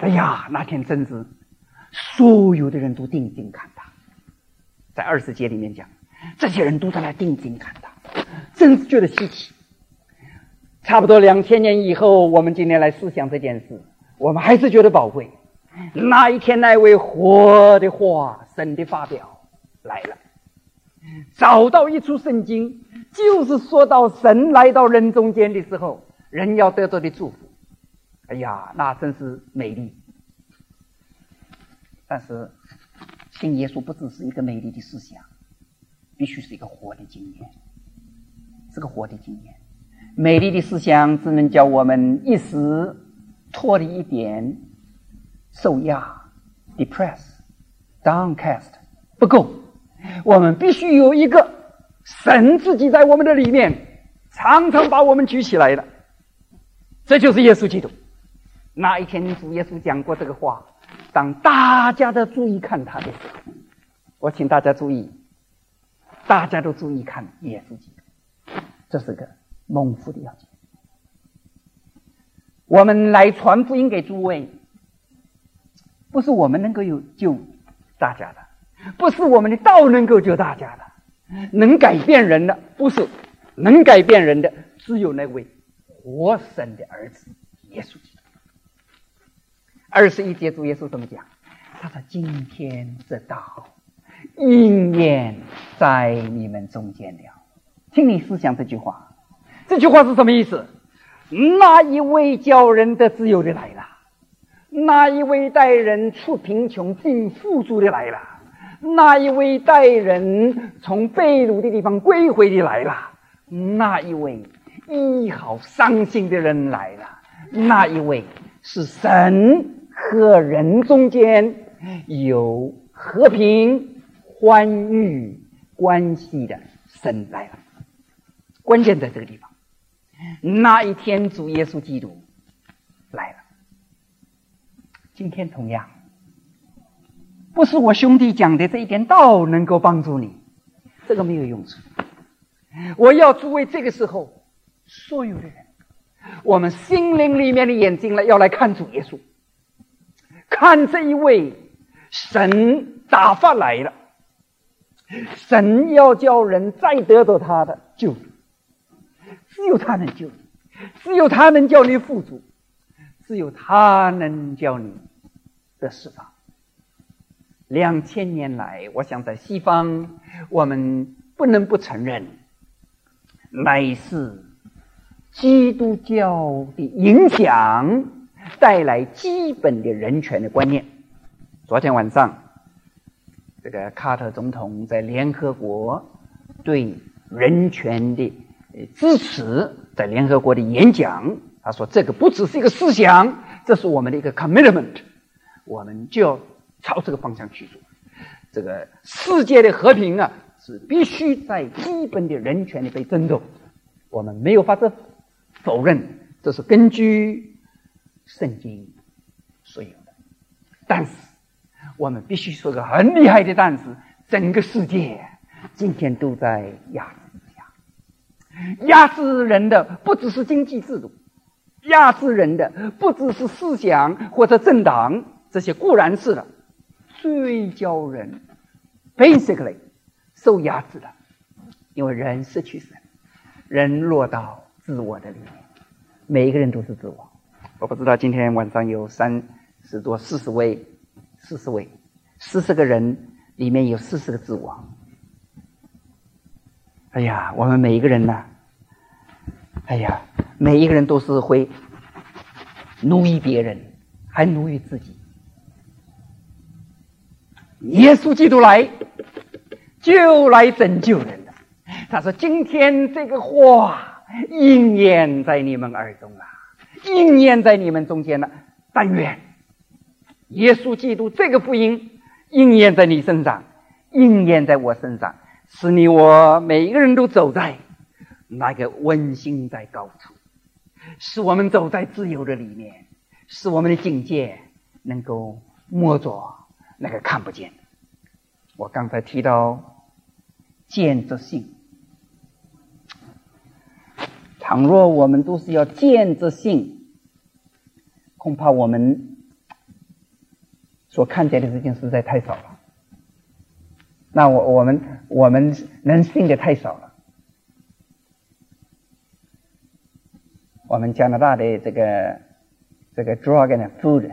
哎呀，那天真是所有的人都定睛看他。在20节里面讲，这些人都在那定睛看他，真是觉得稀奇。差不多2000年以后，我们今天来思想这件事，我们还是觉得宝贵。那一天，那位活的话，神的发表来了，找到一处圣经，就是说到神来到人中间的时候，人要得到的祝福。哎呀，那真是美丽。但是信耶稣不只是一个美丽的思想，必须是一个活的经验，是个活的经验。美丽的思想只能叫我们一时脱离一点，受压 depress downcast 不够，我们必须有一个神自己在我们的里面常常把我们举起来了。这就是耶稣基督。那一天主耶稣讲过这个话，当大家都注意看他的时候，我请大家注意，大家都注意看耶稣基督，这是个蒙福的要件。我们来传福音给诸位，不是我们能够有救大家的，不是我们的道能够救大家的，能改变人的不是，能改变人的只有那位活神的儿子耶稣基督。21节主耶稣这么讲，他说今天这道应验在你们中间了。请你思想这句话，这句话是什么意思？那一位叫人得自由的来了，那一位带人出贫穷进富足的来了，那一位带人从被掳的地方归回的来了，那一位医好伤心的人来了，那一位是神和人中间有和平欢愉关系的神来了。关键在这个地方，那一天主耶稣基督来了。今天同样，不是我兄弟讲的这一点道能够帮助你，这个没有用处。我要诸位这个时候所有的人，我们心灵里面的眼睛要来看主耶稣，看这一位神打发来了，神要叫人再得到他的救赎，只有他能救你，只有他能叫你富足，只有他能叫你得释放。2000年来，我想在西方我们不能不承认，乃是基督教的影响带来基本的人权的观念。昨天晚上这个卡特总统在联合国对人权的支持，在联合国的演讲，他说这个不只是一个思想，这是我们的一个 commitment， 我们就要朝这个方向去做。这个世界的和平啊，是必须在基本的人权里被尊重，我们没有法子否认，这是根据圣经所有的。但是我们必须说个很厉害的但是，整个世界今天都在压制之下。压制人的不只是经济制度，压制人的不只是思想或者政党，这些固然是的，最叫人 basically 受压制的，因为人失去神，人落到自我的里面，每一个人都是自我。我不知道今天晚上有40位，40个人里面有40个自我。哎呀，我们每一个人呢，每一个人都是会奴役别人，还奴役自己。耶稣基督来就来拯救人的，他说今天这个话应验在你们耳中了，应验在你们中间了。但愿耶稣基督这个福音应验在你身上，应验在我身上，使你我每一个人都走在那个温馨在高处，使我们走在自由的里面，使我们的境界能够摸着那个看不见的。我刚才提到见着信，倘若我们都是要见着信，恐怕我们所看见的事情实在太少了。那我们能信的太少了。我们加拿大的这个 drug and food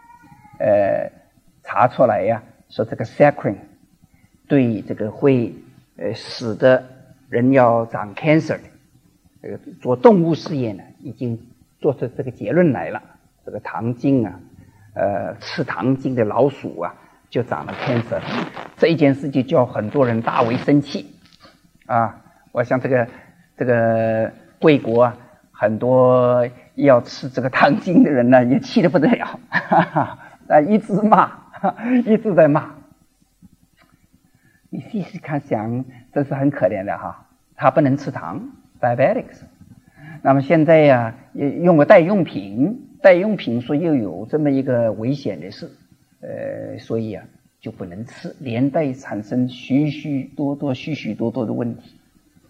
查出来呀，说这个 saccharin 对这个会使得人要长 cancer 的，做动物试验呢，已经做出这个结论来了。这个糖精啊，吃糖精的老鼠啊，就长了 cancer。这一件事情叫很多人大为生气啊！我想这个贵国啊，很多要吃这个糖精的人呢，也气得不得了，一直骂，一直在骂。你细细看想，这是很可怜的哈，他不能吃糖 ，diabetics。那么现在呀，用个代用品说又有这么一个危险的事，所以啊就不能吃，连带产生许许多多的问题。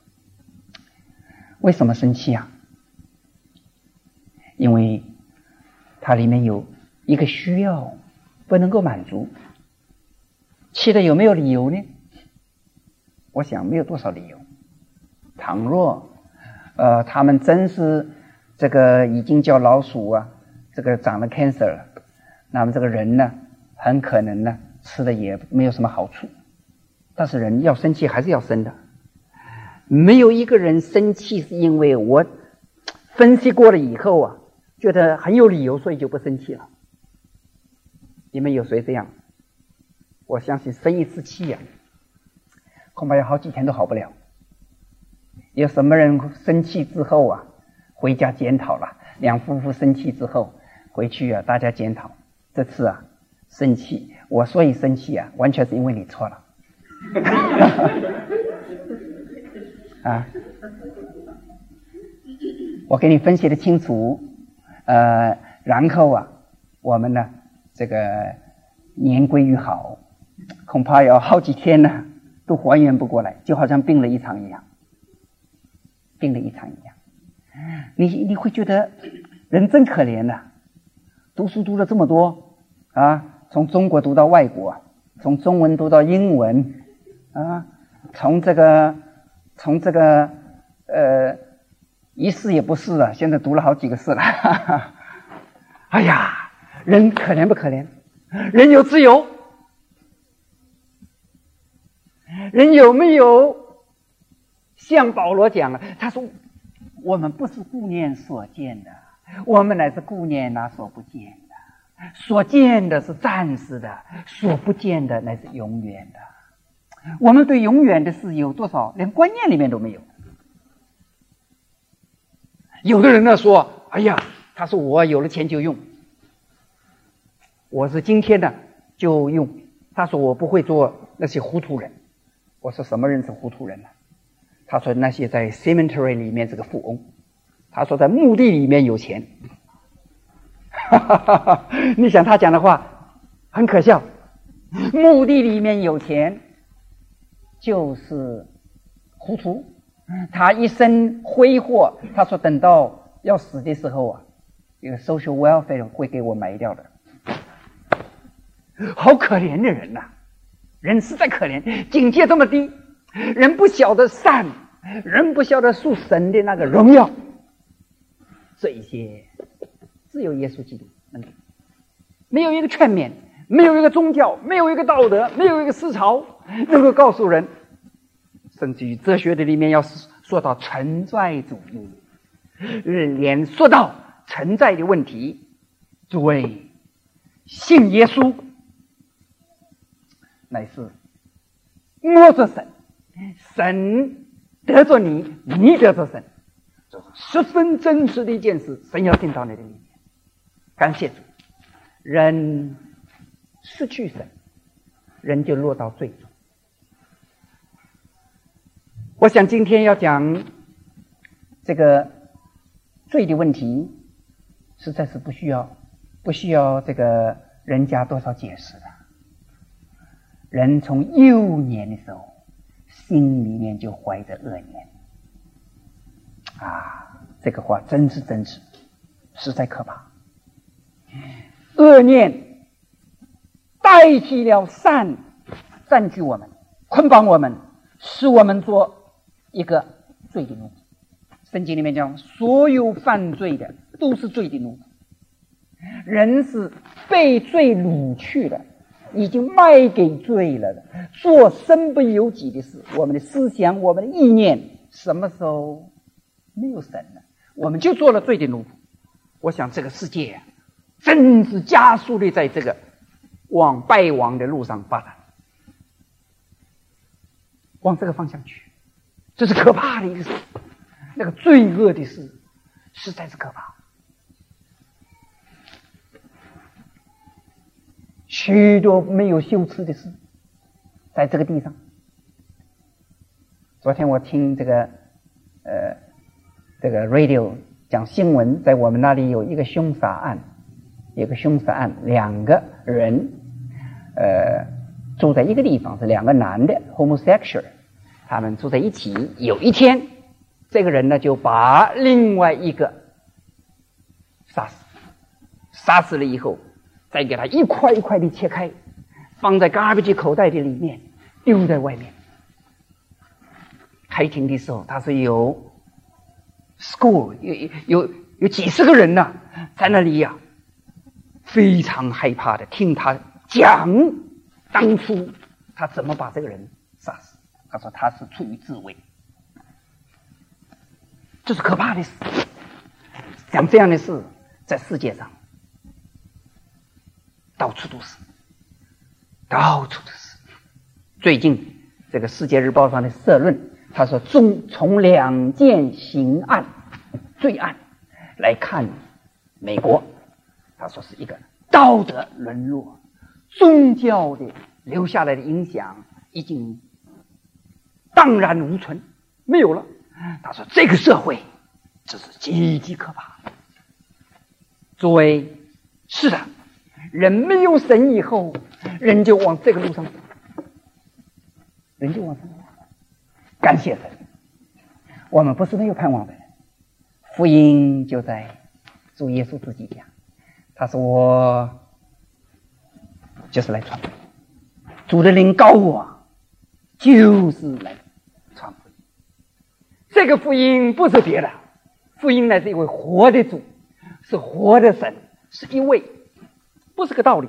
为什么生气啊？因为它里面有一个需要不能够满足。气的有没有理由呢？我想没有多少理由。倘若他们真是这个已经叫老鼠啊，这个长了 cancer 了，那么这个人呢，很可能呢吃的也没有什么好处。但是人要生气还是要生的，没有一个人生气是因为我分析过了以后啊，觉得很有理由，所以就不生气了。你们有谁这样？我相信生一次气呀，恐怕要好几天都好不了。有什么人生气之后啊，回家检讨了？两夫妇生气之后回去啊，大家检讨，这次啊生气，我所以生气啊，完全是因为你错了。啊，我给你分析的清楚，然后啊，我们呢这个言归于好，恐怕要好几天呢都还原不过来，就好像病了一场一样。你会觉得人真可怜呐，读书读了这么多啊，从中国读到外国，从中文读到英文啊，从这个一试也不试了，现在读了好几个试了。哎呀，人可怜不可怜？人有自由，人有没有像保罗讲了，他说我们不是顾念所见的，我们乃是顾念那所不见的。所见的是暂时的，所不见的乃是永远的。我们对永远的事有多少连观念里面都没有。有的人呢说，哎呀，他说我有了钱就用，我是今天呢就用。他说我不会做那些糊涂人。我说什么人是糊涂人呢？他说那些在 cemetery 里面这个富翁，他说在墓地里面有钱。你想他讲的话很可笑，墓地里面有钱就是糊涂。他一生挥霍，他说等到要死的时候啊，这个 social welfare 会给我埋掉的。好可怜的人呐，人实在可怜，境界这么低，人不晓得善，人不晓得属神的那个荣耀，这一些只有耶稣基督能给，没有一个劝勉，没有一个宗教，没有一个道德，没有一个思潮能够告诉人。甚至于哲学的里面要说到存在主义，连说到存在的问题，诸位信耶稣乃是摸着神，神得着你，你得着神，这是十分真实的一件事。神要进到你的里面，感谢主。人失去神，人就落到罪中。我想今天要讲这个罪的问题，实在是不需要这个人家多少解释的。人从幼年的时候，心里面就怀着恶念啊，这个话真是实在可怕。恶念大代替了善占据我们，捆绑我们，使我们做一个罪的奴仆。圣经里面讲，所有犯罪的都是罪的奴仆。人是被罪掳去的，已经卖给罪了的，做身不由己的事。我们的思想，我们的意念，什么时候没有神了，我们就做了罪的奴仆。我想这个世界真是加速的在这个往败亡的路上发展，往这个方向去，这是可怕的一个事。那个罪恶的事实在是可怕。许多没有羞耻的事在这个地上。昨天我听这个 radio 讲新闻，在我们那里有一个凶杀案，两个人住在一个地方，是两个男的 homosexual， 他们住在一起。有一天这个人呢就把另外一个杀死了以后，再给他一块一块的切开，放在 garbage 口袋的里面，丢在外面。开庭的时候，他是有 school 有几十个人呢，在那里呀，非常害怕的听他讲当初他怎么把这个人杀死。他说他是出于自卫，这是可怕的事。讲这样的事在世界上到处都是，到处都是。最近这个《世界日报》上的社论，他说从两件刑案、罪案来看美国，他说是一个道德沦落，宗教的留下来的影响已经荡然无存，没有了。他说这个社会这是极其可怕。作为是的，人没有神以后，人就往这个路上走，人就往上走。感谢神，我们不是没有盼望的。福音就在主耶稣自己讲，他说我就是来传福音，主的灵膏我，就是来传福音。这个福音不是别的，福音乃是一位活的主，是活的神，是一位，不是个道理。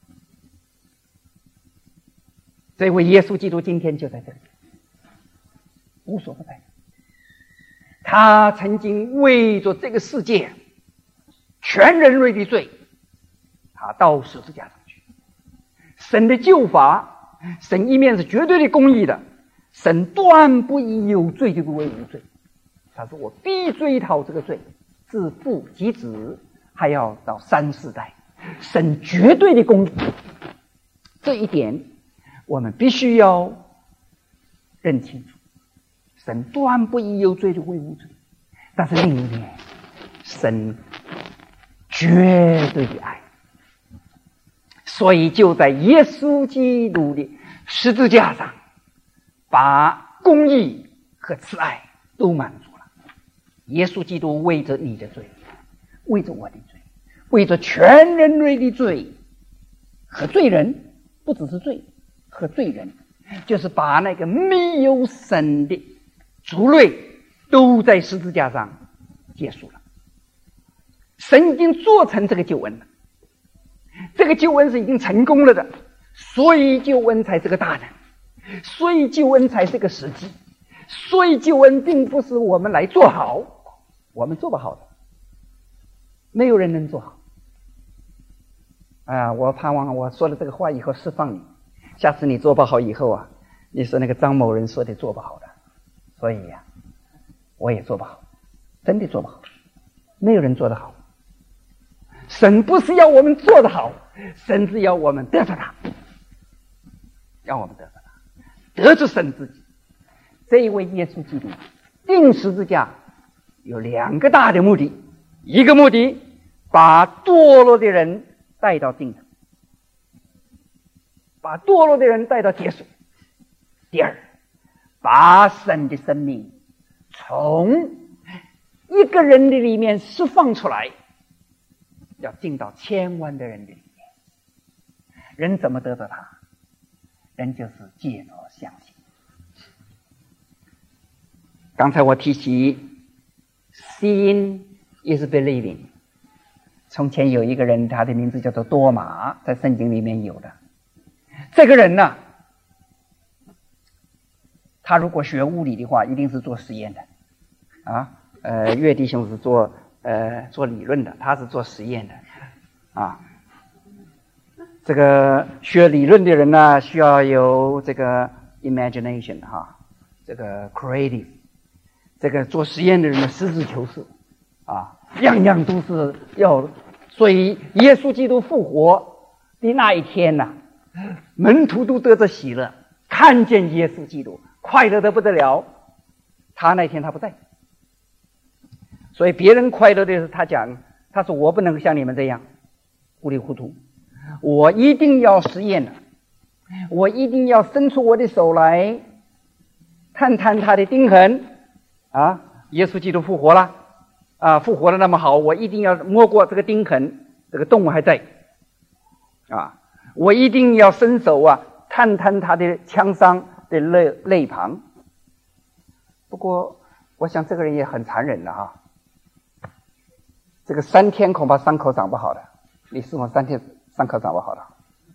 这位耶稣基督今天就在这里，无所不在。他曾经为着这个世界全人类的罪，他到十字架上去。神的救法，神一面是绝对的公义的，神断不以有罪的为无罪。他说我必追讨这个罪，自父及子，还要到3、4代。神绝对的公义，这一点我们必须要认清楚。神断不以有罪的为无罪，但是另一面，神绝对的爱，所以就在耶稣基督的十字架上，把公义和慈爱都满足了。耶稣基督为着你的罪，为着我的罪，为着全人类的罪和罪人，不只是罪和罪人，就是把那个没有神的族类都在十字架上结束了。神已经做成这个救恩了，这个救恩是已经成功了的，所以救恩才是个大能，所以救恩才是个实际，所以救恩并不是我们来做好，我们做不好的，没有人能做好。我盼望我说了这个话以后释放你，下次你做不好以后啊，你说那个张某人说的做不好的，所以我也做不好，真的做不好，没有人做得好。神不是要我们做得好，神是要我们得着他，让我们得着他，得着神自己。这一位耶稣基督钉十字架有2个大的目的，一个目的把堕落的人带到尽头，把堕落的人带到结束；第二，把神的生命从一个人的里面释放出来，要进到千万的人的里面， 人怎么得到他？人就是借着相信。刚才我提起 seeing is believing。从前有一个人，他的名字叫做多马，在圣经里面有的。这个人呢，他如果学物理的话，一定是做实验的啊。岳弟兄是做理论的，他是做实验的啊。这个学理论的人呢，需要有这个 imagination 哈，这个 creative。这个做实验的人呢，实事求是啊，样样都是要。所以耶稣基督复活的那一天呢，门徒都得着喜乐，看见耶稣基督，快乐得不得了。他那天他不在，所以别人快乐的时候，他说我不能像你们这样糊里糊涂，我一定要实验的，我一定要伸出我的手来探探他的钉痕啊！耶稣基督复活了啊，复活的那么好，我一定要摸过这个钉痕，这个洞还在啊，我一定要伸手啊，探探他的枪伤的肋旁。不过我想这个人也很残忍的哈，这个3天恐怕伤口长不好的，李世宏3天伤口长不好的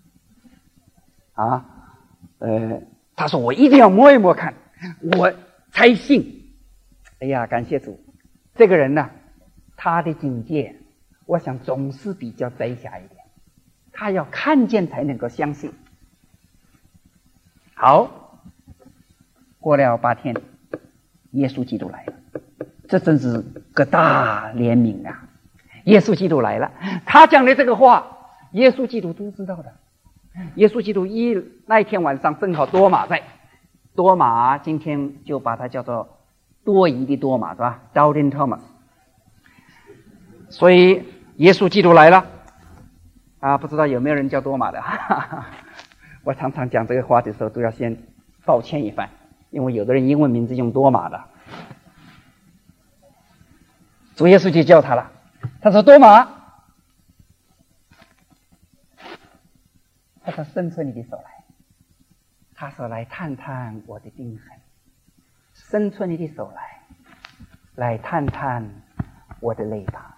啊。他说我一定要摸一摸看，我才信。哎呀，感谢主，这个人呢，他的境界我想总是比较窄狭一点，他要看见才能够相信。好，过了8天，耶稣基督来了，这真是个大怜悯啊！耶稣基督来了，他讲的这个话，耶稣基督都知道的。耶稣基督那一天晚上正好多马在，多马今天就把他叫做多疑的多马，是吧 ？Doubting Thomas。所以耶稣基督来了啊！不知道有没有人叫多马的？我常常讲这个话的时候都要先抱歉一番，因为有的人英文名字用多马的。主耶稣就叫他了，他说多马，他说伸出你的手来，他说来探探我的钉痕，伸出你的手来探探我的肋旁。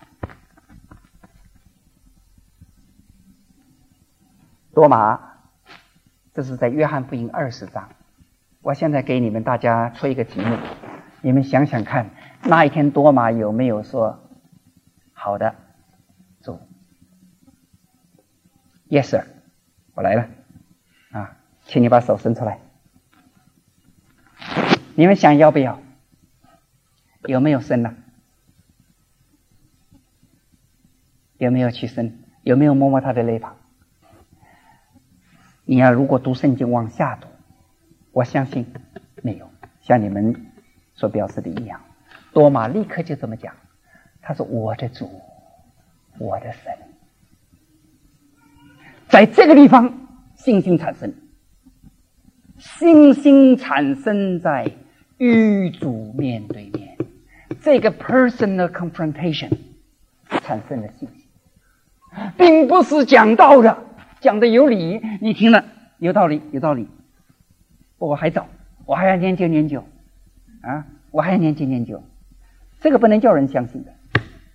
多马，这是在约翰福音20章。我现在给你们大家出一个题目，你们想想看，那一天多马有没有说好的主 Yes sir， 我来了啊，请你把手伸出来。你们想要不要？有没有伸呢？有没有去伸？有没有摸摸他的肋旁？你要如果读圣经往下读，我相信没有，像你们所表示的一样。多马立刻就这么讲，他说我的主，我的神。在这个地方信心产生，信心产生在与主面对面，这个 personal confrontation 产生了信心，并不是讲道的讲的有理，你听了有道理，有道理。我还早，我还要研究啊，我还要研究，这个不能叫人相信的。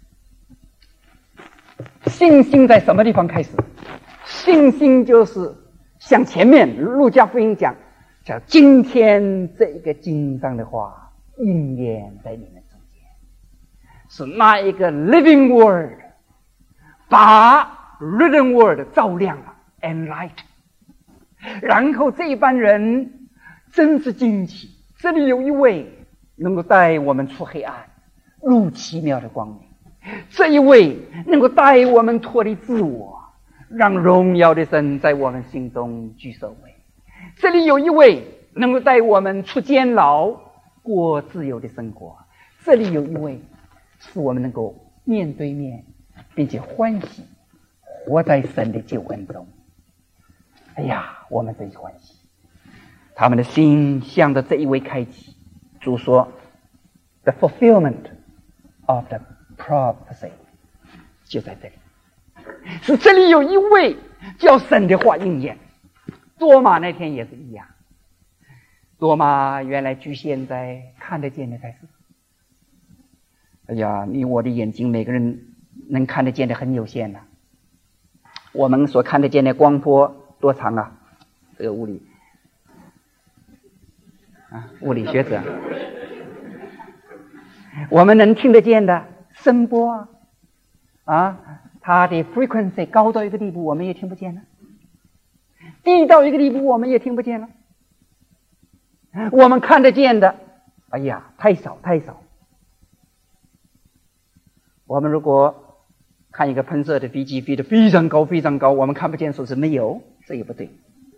信心在什么地方开始？信心就是像前面路加福音讲，叫今天这一个经上的话应验在你们中间，是那一个 living word 把 written word 照亮了 enlight， 然后这一班人真是惊奇，这里有一位能够带我们出黑暗入奇妙的光明，这一位能够带我们脱离自我，让荣耀的神在我们心中居首位，这里有一位能够带我们出监牢过自由的生活，这里有一位使我们能够面对面并且欢喜活在神的救恩中。哎呀，我们真欢喜，他们的心向着这一位开启。主说 The fulfillment of the prophecy 就在这里， 是这里有一位叫神的话应验。多马那天也是一样，多马原来局限在看得见的才是。哎呀，你我的眼睛每个人能看得见的很有限呐。我们所看得见的光波多长啊？这个物理学者，我们能听得见的声波它的 frequency 高到一个地步，我们也听不见了；低到一个地步，我们也听不见了。我们看得见的，哎呀，太少太少。我们如果看一个喷射的飞机飞得非常高非常高，我们看不见，说是没有，这也不对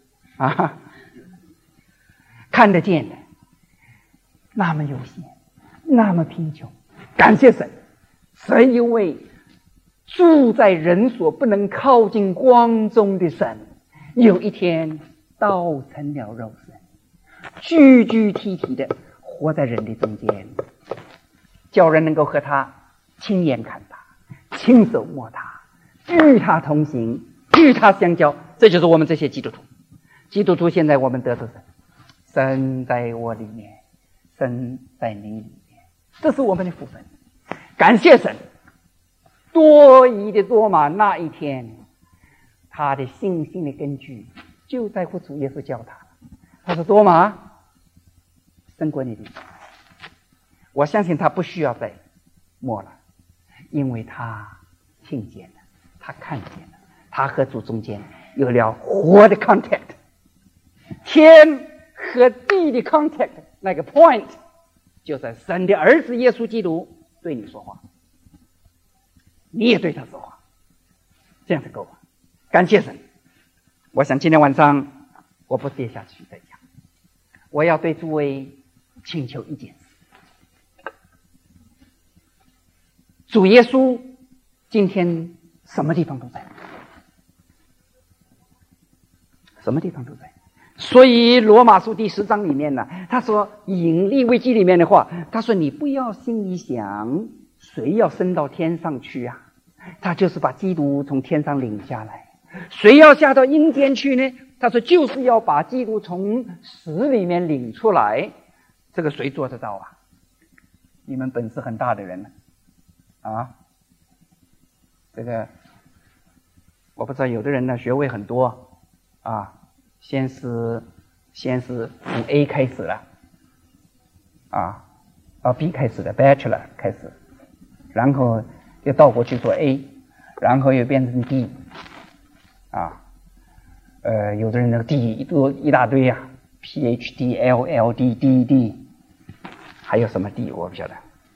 看得见的那么有限，那么贫穷。感谢神，神因为住在人所不能靠近光中的神，有一天道成了肉身，具具体体的活在人的中间，叫人能够和他亲眼看他，亲手摸他，与他同行，与他相交。这就是我们这些基督徒。基督徒现在我们得着神，神在我里面，神在你里面，这是我们的福分。感谢神，多疑的多马那一天，他的信心的根据就在乎主耶稣教他。他说：多马，胜过你的。我相信他不需要再摸了，因为他听见了，他看见了，他和主中间有了活的 contact， 天和地的 contact， 那个 point 就在神的儿子耶稣基督对你说话，你也对他说话，这样就够了。感谢神。我想今天晚上我不接下去再讲，我要对诸位请求一件事。主耶稣今天什么地方都在，什么地方都在。所以罗马书第10章里面呢，他说引利未记里面的话，他说你不要心里想谁要升到天上去啊，他就是把基督从天上领下来。谁要下到阴间去呢？他说就是要把基督从死里面领出来。这个谁做得到啊？你们本事很大的人这个我不知道，有的人呢学位很多先是从 A 开始了B 开始的 Bachelor 开始，然后又倒过去做 A， 然后又变成 D有的人那个 D 一大堆PhD LLD DD 还有什么 D 我不晓得。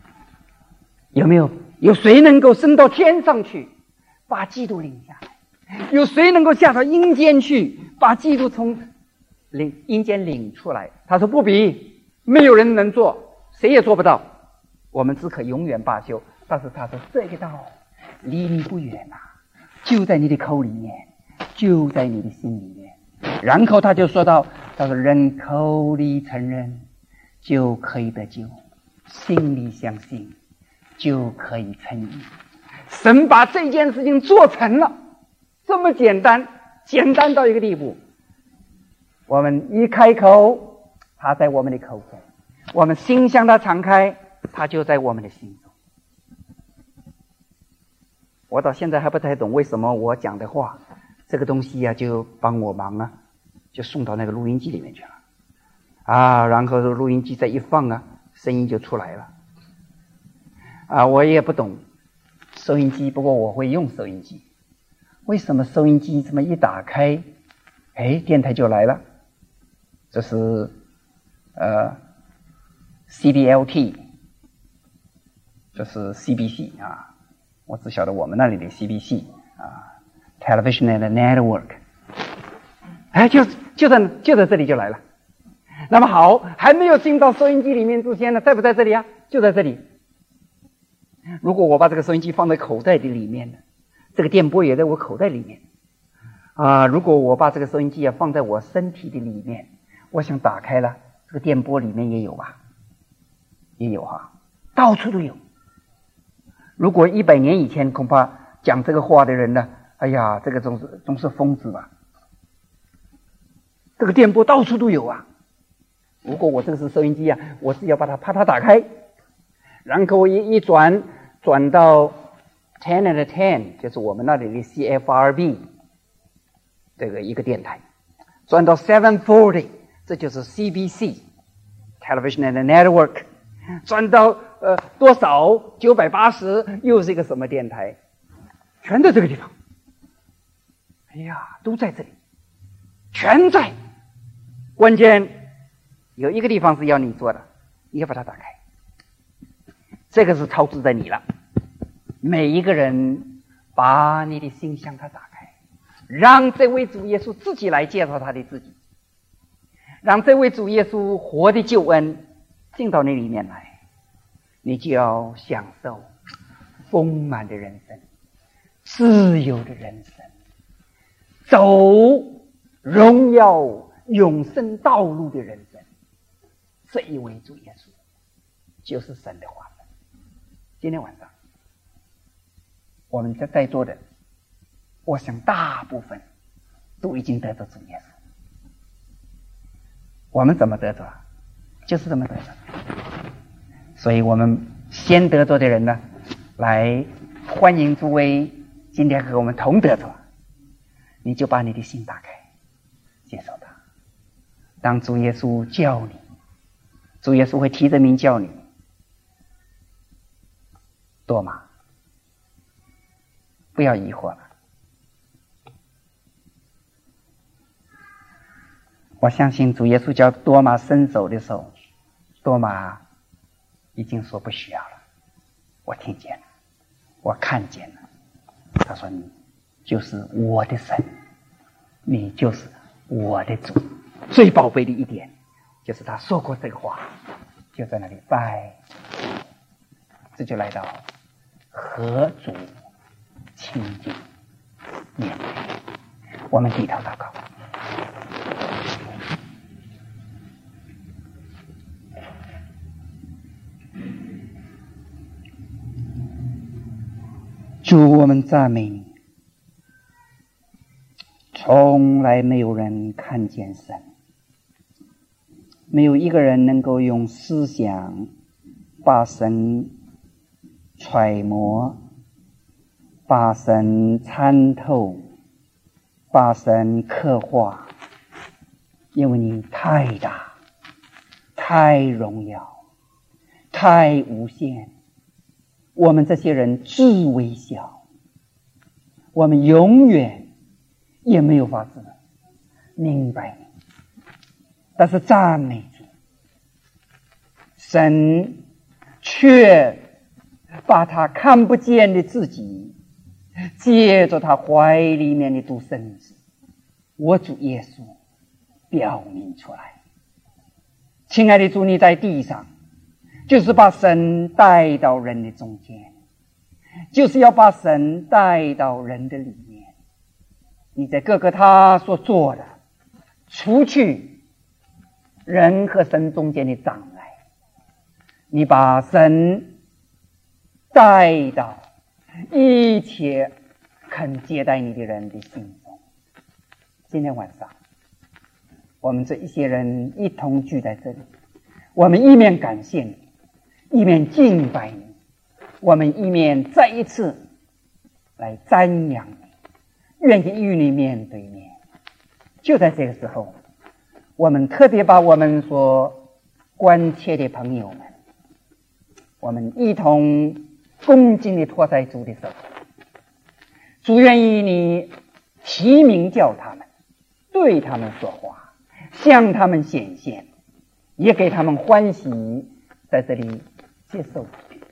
有谁能够升到天上去把基督领下来？有谁能够下到阴间去把基督从阴间领出来？他说不比，没有人能做，谁也做不到，我们只可永远罢休。但是他说这个道离你不远就在你的口里面，就在你的心里面。然后他就说到，他说人口里承认就可以得救，心里相信就可以称义。神把这件事情做成了，这么简单，简单到一个地步，我们一开口他在我们的口中，我们心向他敞开，他就在我们的心中。我到现在还不太懂为什么我讲的话这个东西就帮我忙就送到那个录音机里面去了然后录音机再一放声音就出来了我也不懂收音机，不过我会用收音机。为什么收音机这么一打开电台就来了？这是CBLT， 这是 CBC 我只晓得我们那里的 CBC Television and Network， 就在这里就来了。那么好，还没有进到收音机里面之前呢，在不在这里就在这里。如果我把这个收音机放在口袋的里面呢，这个电波也在我口袋里面如果我把这个收音机放在我身体的里面，我想打开了，这个电波里面也有吧？也有到处都有。如果100年以前，恐怕讲这个话的人呢哎呀，这个总是疯子吧？这个电波到处都有啊！如果我这个是收音机啊，我是要把它打开，然后一转到 10 就是我们那里的 CFRB 这个一个电台，转到 740， 这就是 CBC Television and Network， 转到多少980，又是一个什么电台，全在这个地方。哎呀，都在这里，全在。关键有一个地方是要你做的，你要把它打开，这个是操之在你了。每一个人把你的心向他打开，让这位主耶稣自己来介绍他的自己，让这位主耶稣活的救恩进到你里面来，你就要享受丰满的人生，自由的人生，走荣耀永生道路的人生。这一位主耶稣就是神的话。今天晚上我们在座的，我想大部分都已经得着主耶稣。我们怎么得着？就是这么得着。所以我们先得着的人呢，来欢迎诸位今天和我们同得着。你就把你的心打开，接受他。当主耶稣叫你，主耶稣会提着名叫你，多玛，不要疑惑了。我相信主耶稣叫多玛伸手的时候，多玛已经说不需要了。我听见了，我看见了。他说：“你就是我的神，你就是我的主。”最宝贝的一点就是他说过这个话，就在那里拜，这就来到和主亲近面对。我们低头祷告。主，我们赞美你。从来没有人看见神，没有一个人能够用思想把神揣摩，把神参透，把神刻画，因为你太大，太荣耀，太无限。我们这些人至微小，我们永远也没有法子明白你。但是赞美主，神却把他看不见的自己借着他怀里面的独生子我主耶稣表明出来。亲爱的主，你在地上就是把神带到人的中间，就是要把神带到人的里面。你在各个他所做的，除去人和神中间的障碍，你把神带到一切肯接待你的人的心中。今天晚上我们这一些人一同聚在这里，我们一面感谢你，一面敬拜你，我们一面再一次来瞻仰你，愿意与你面对面。就在这个时候，我们特别把我们所关切的朋友们，我们一同恭敬地托在主的手。主愿意你提名叫他们，对他们说话，向他们显现，也给他们欢喜在这里接受。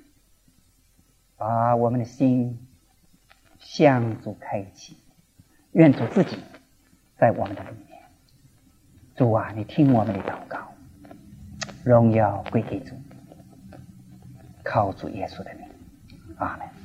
把我们的心向主开启，愿主自己在我们的里面。主啊，你听我们的祷告，荣耀归给主，靠主耶稣的名，阿们。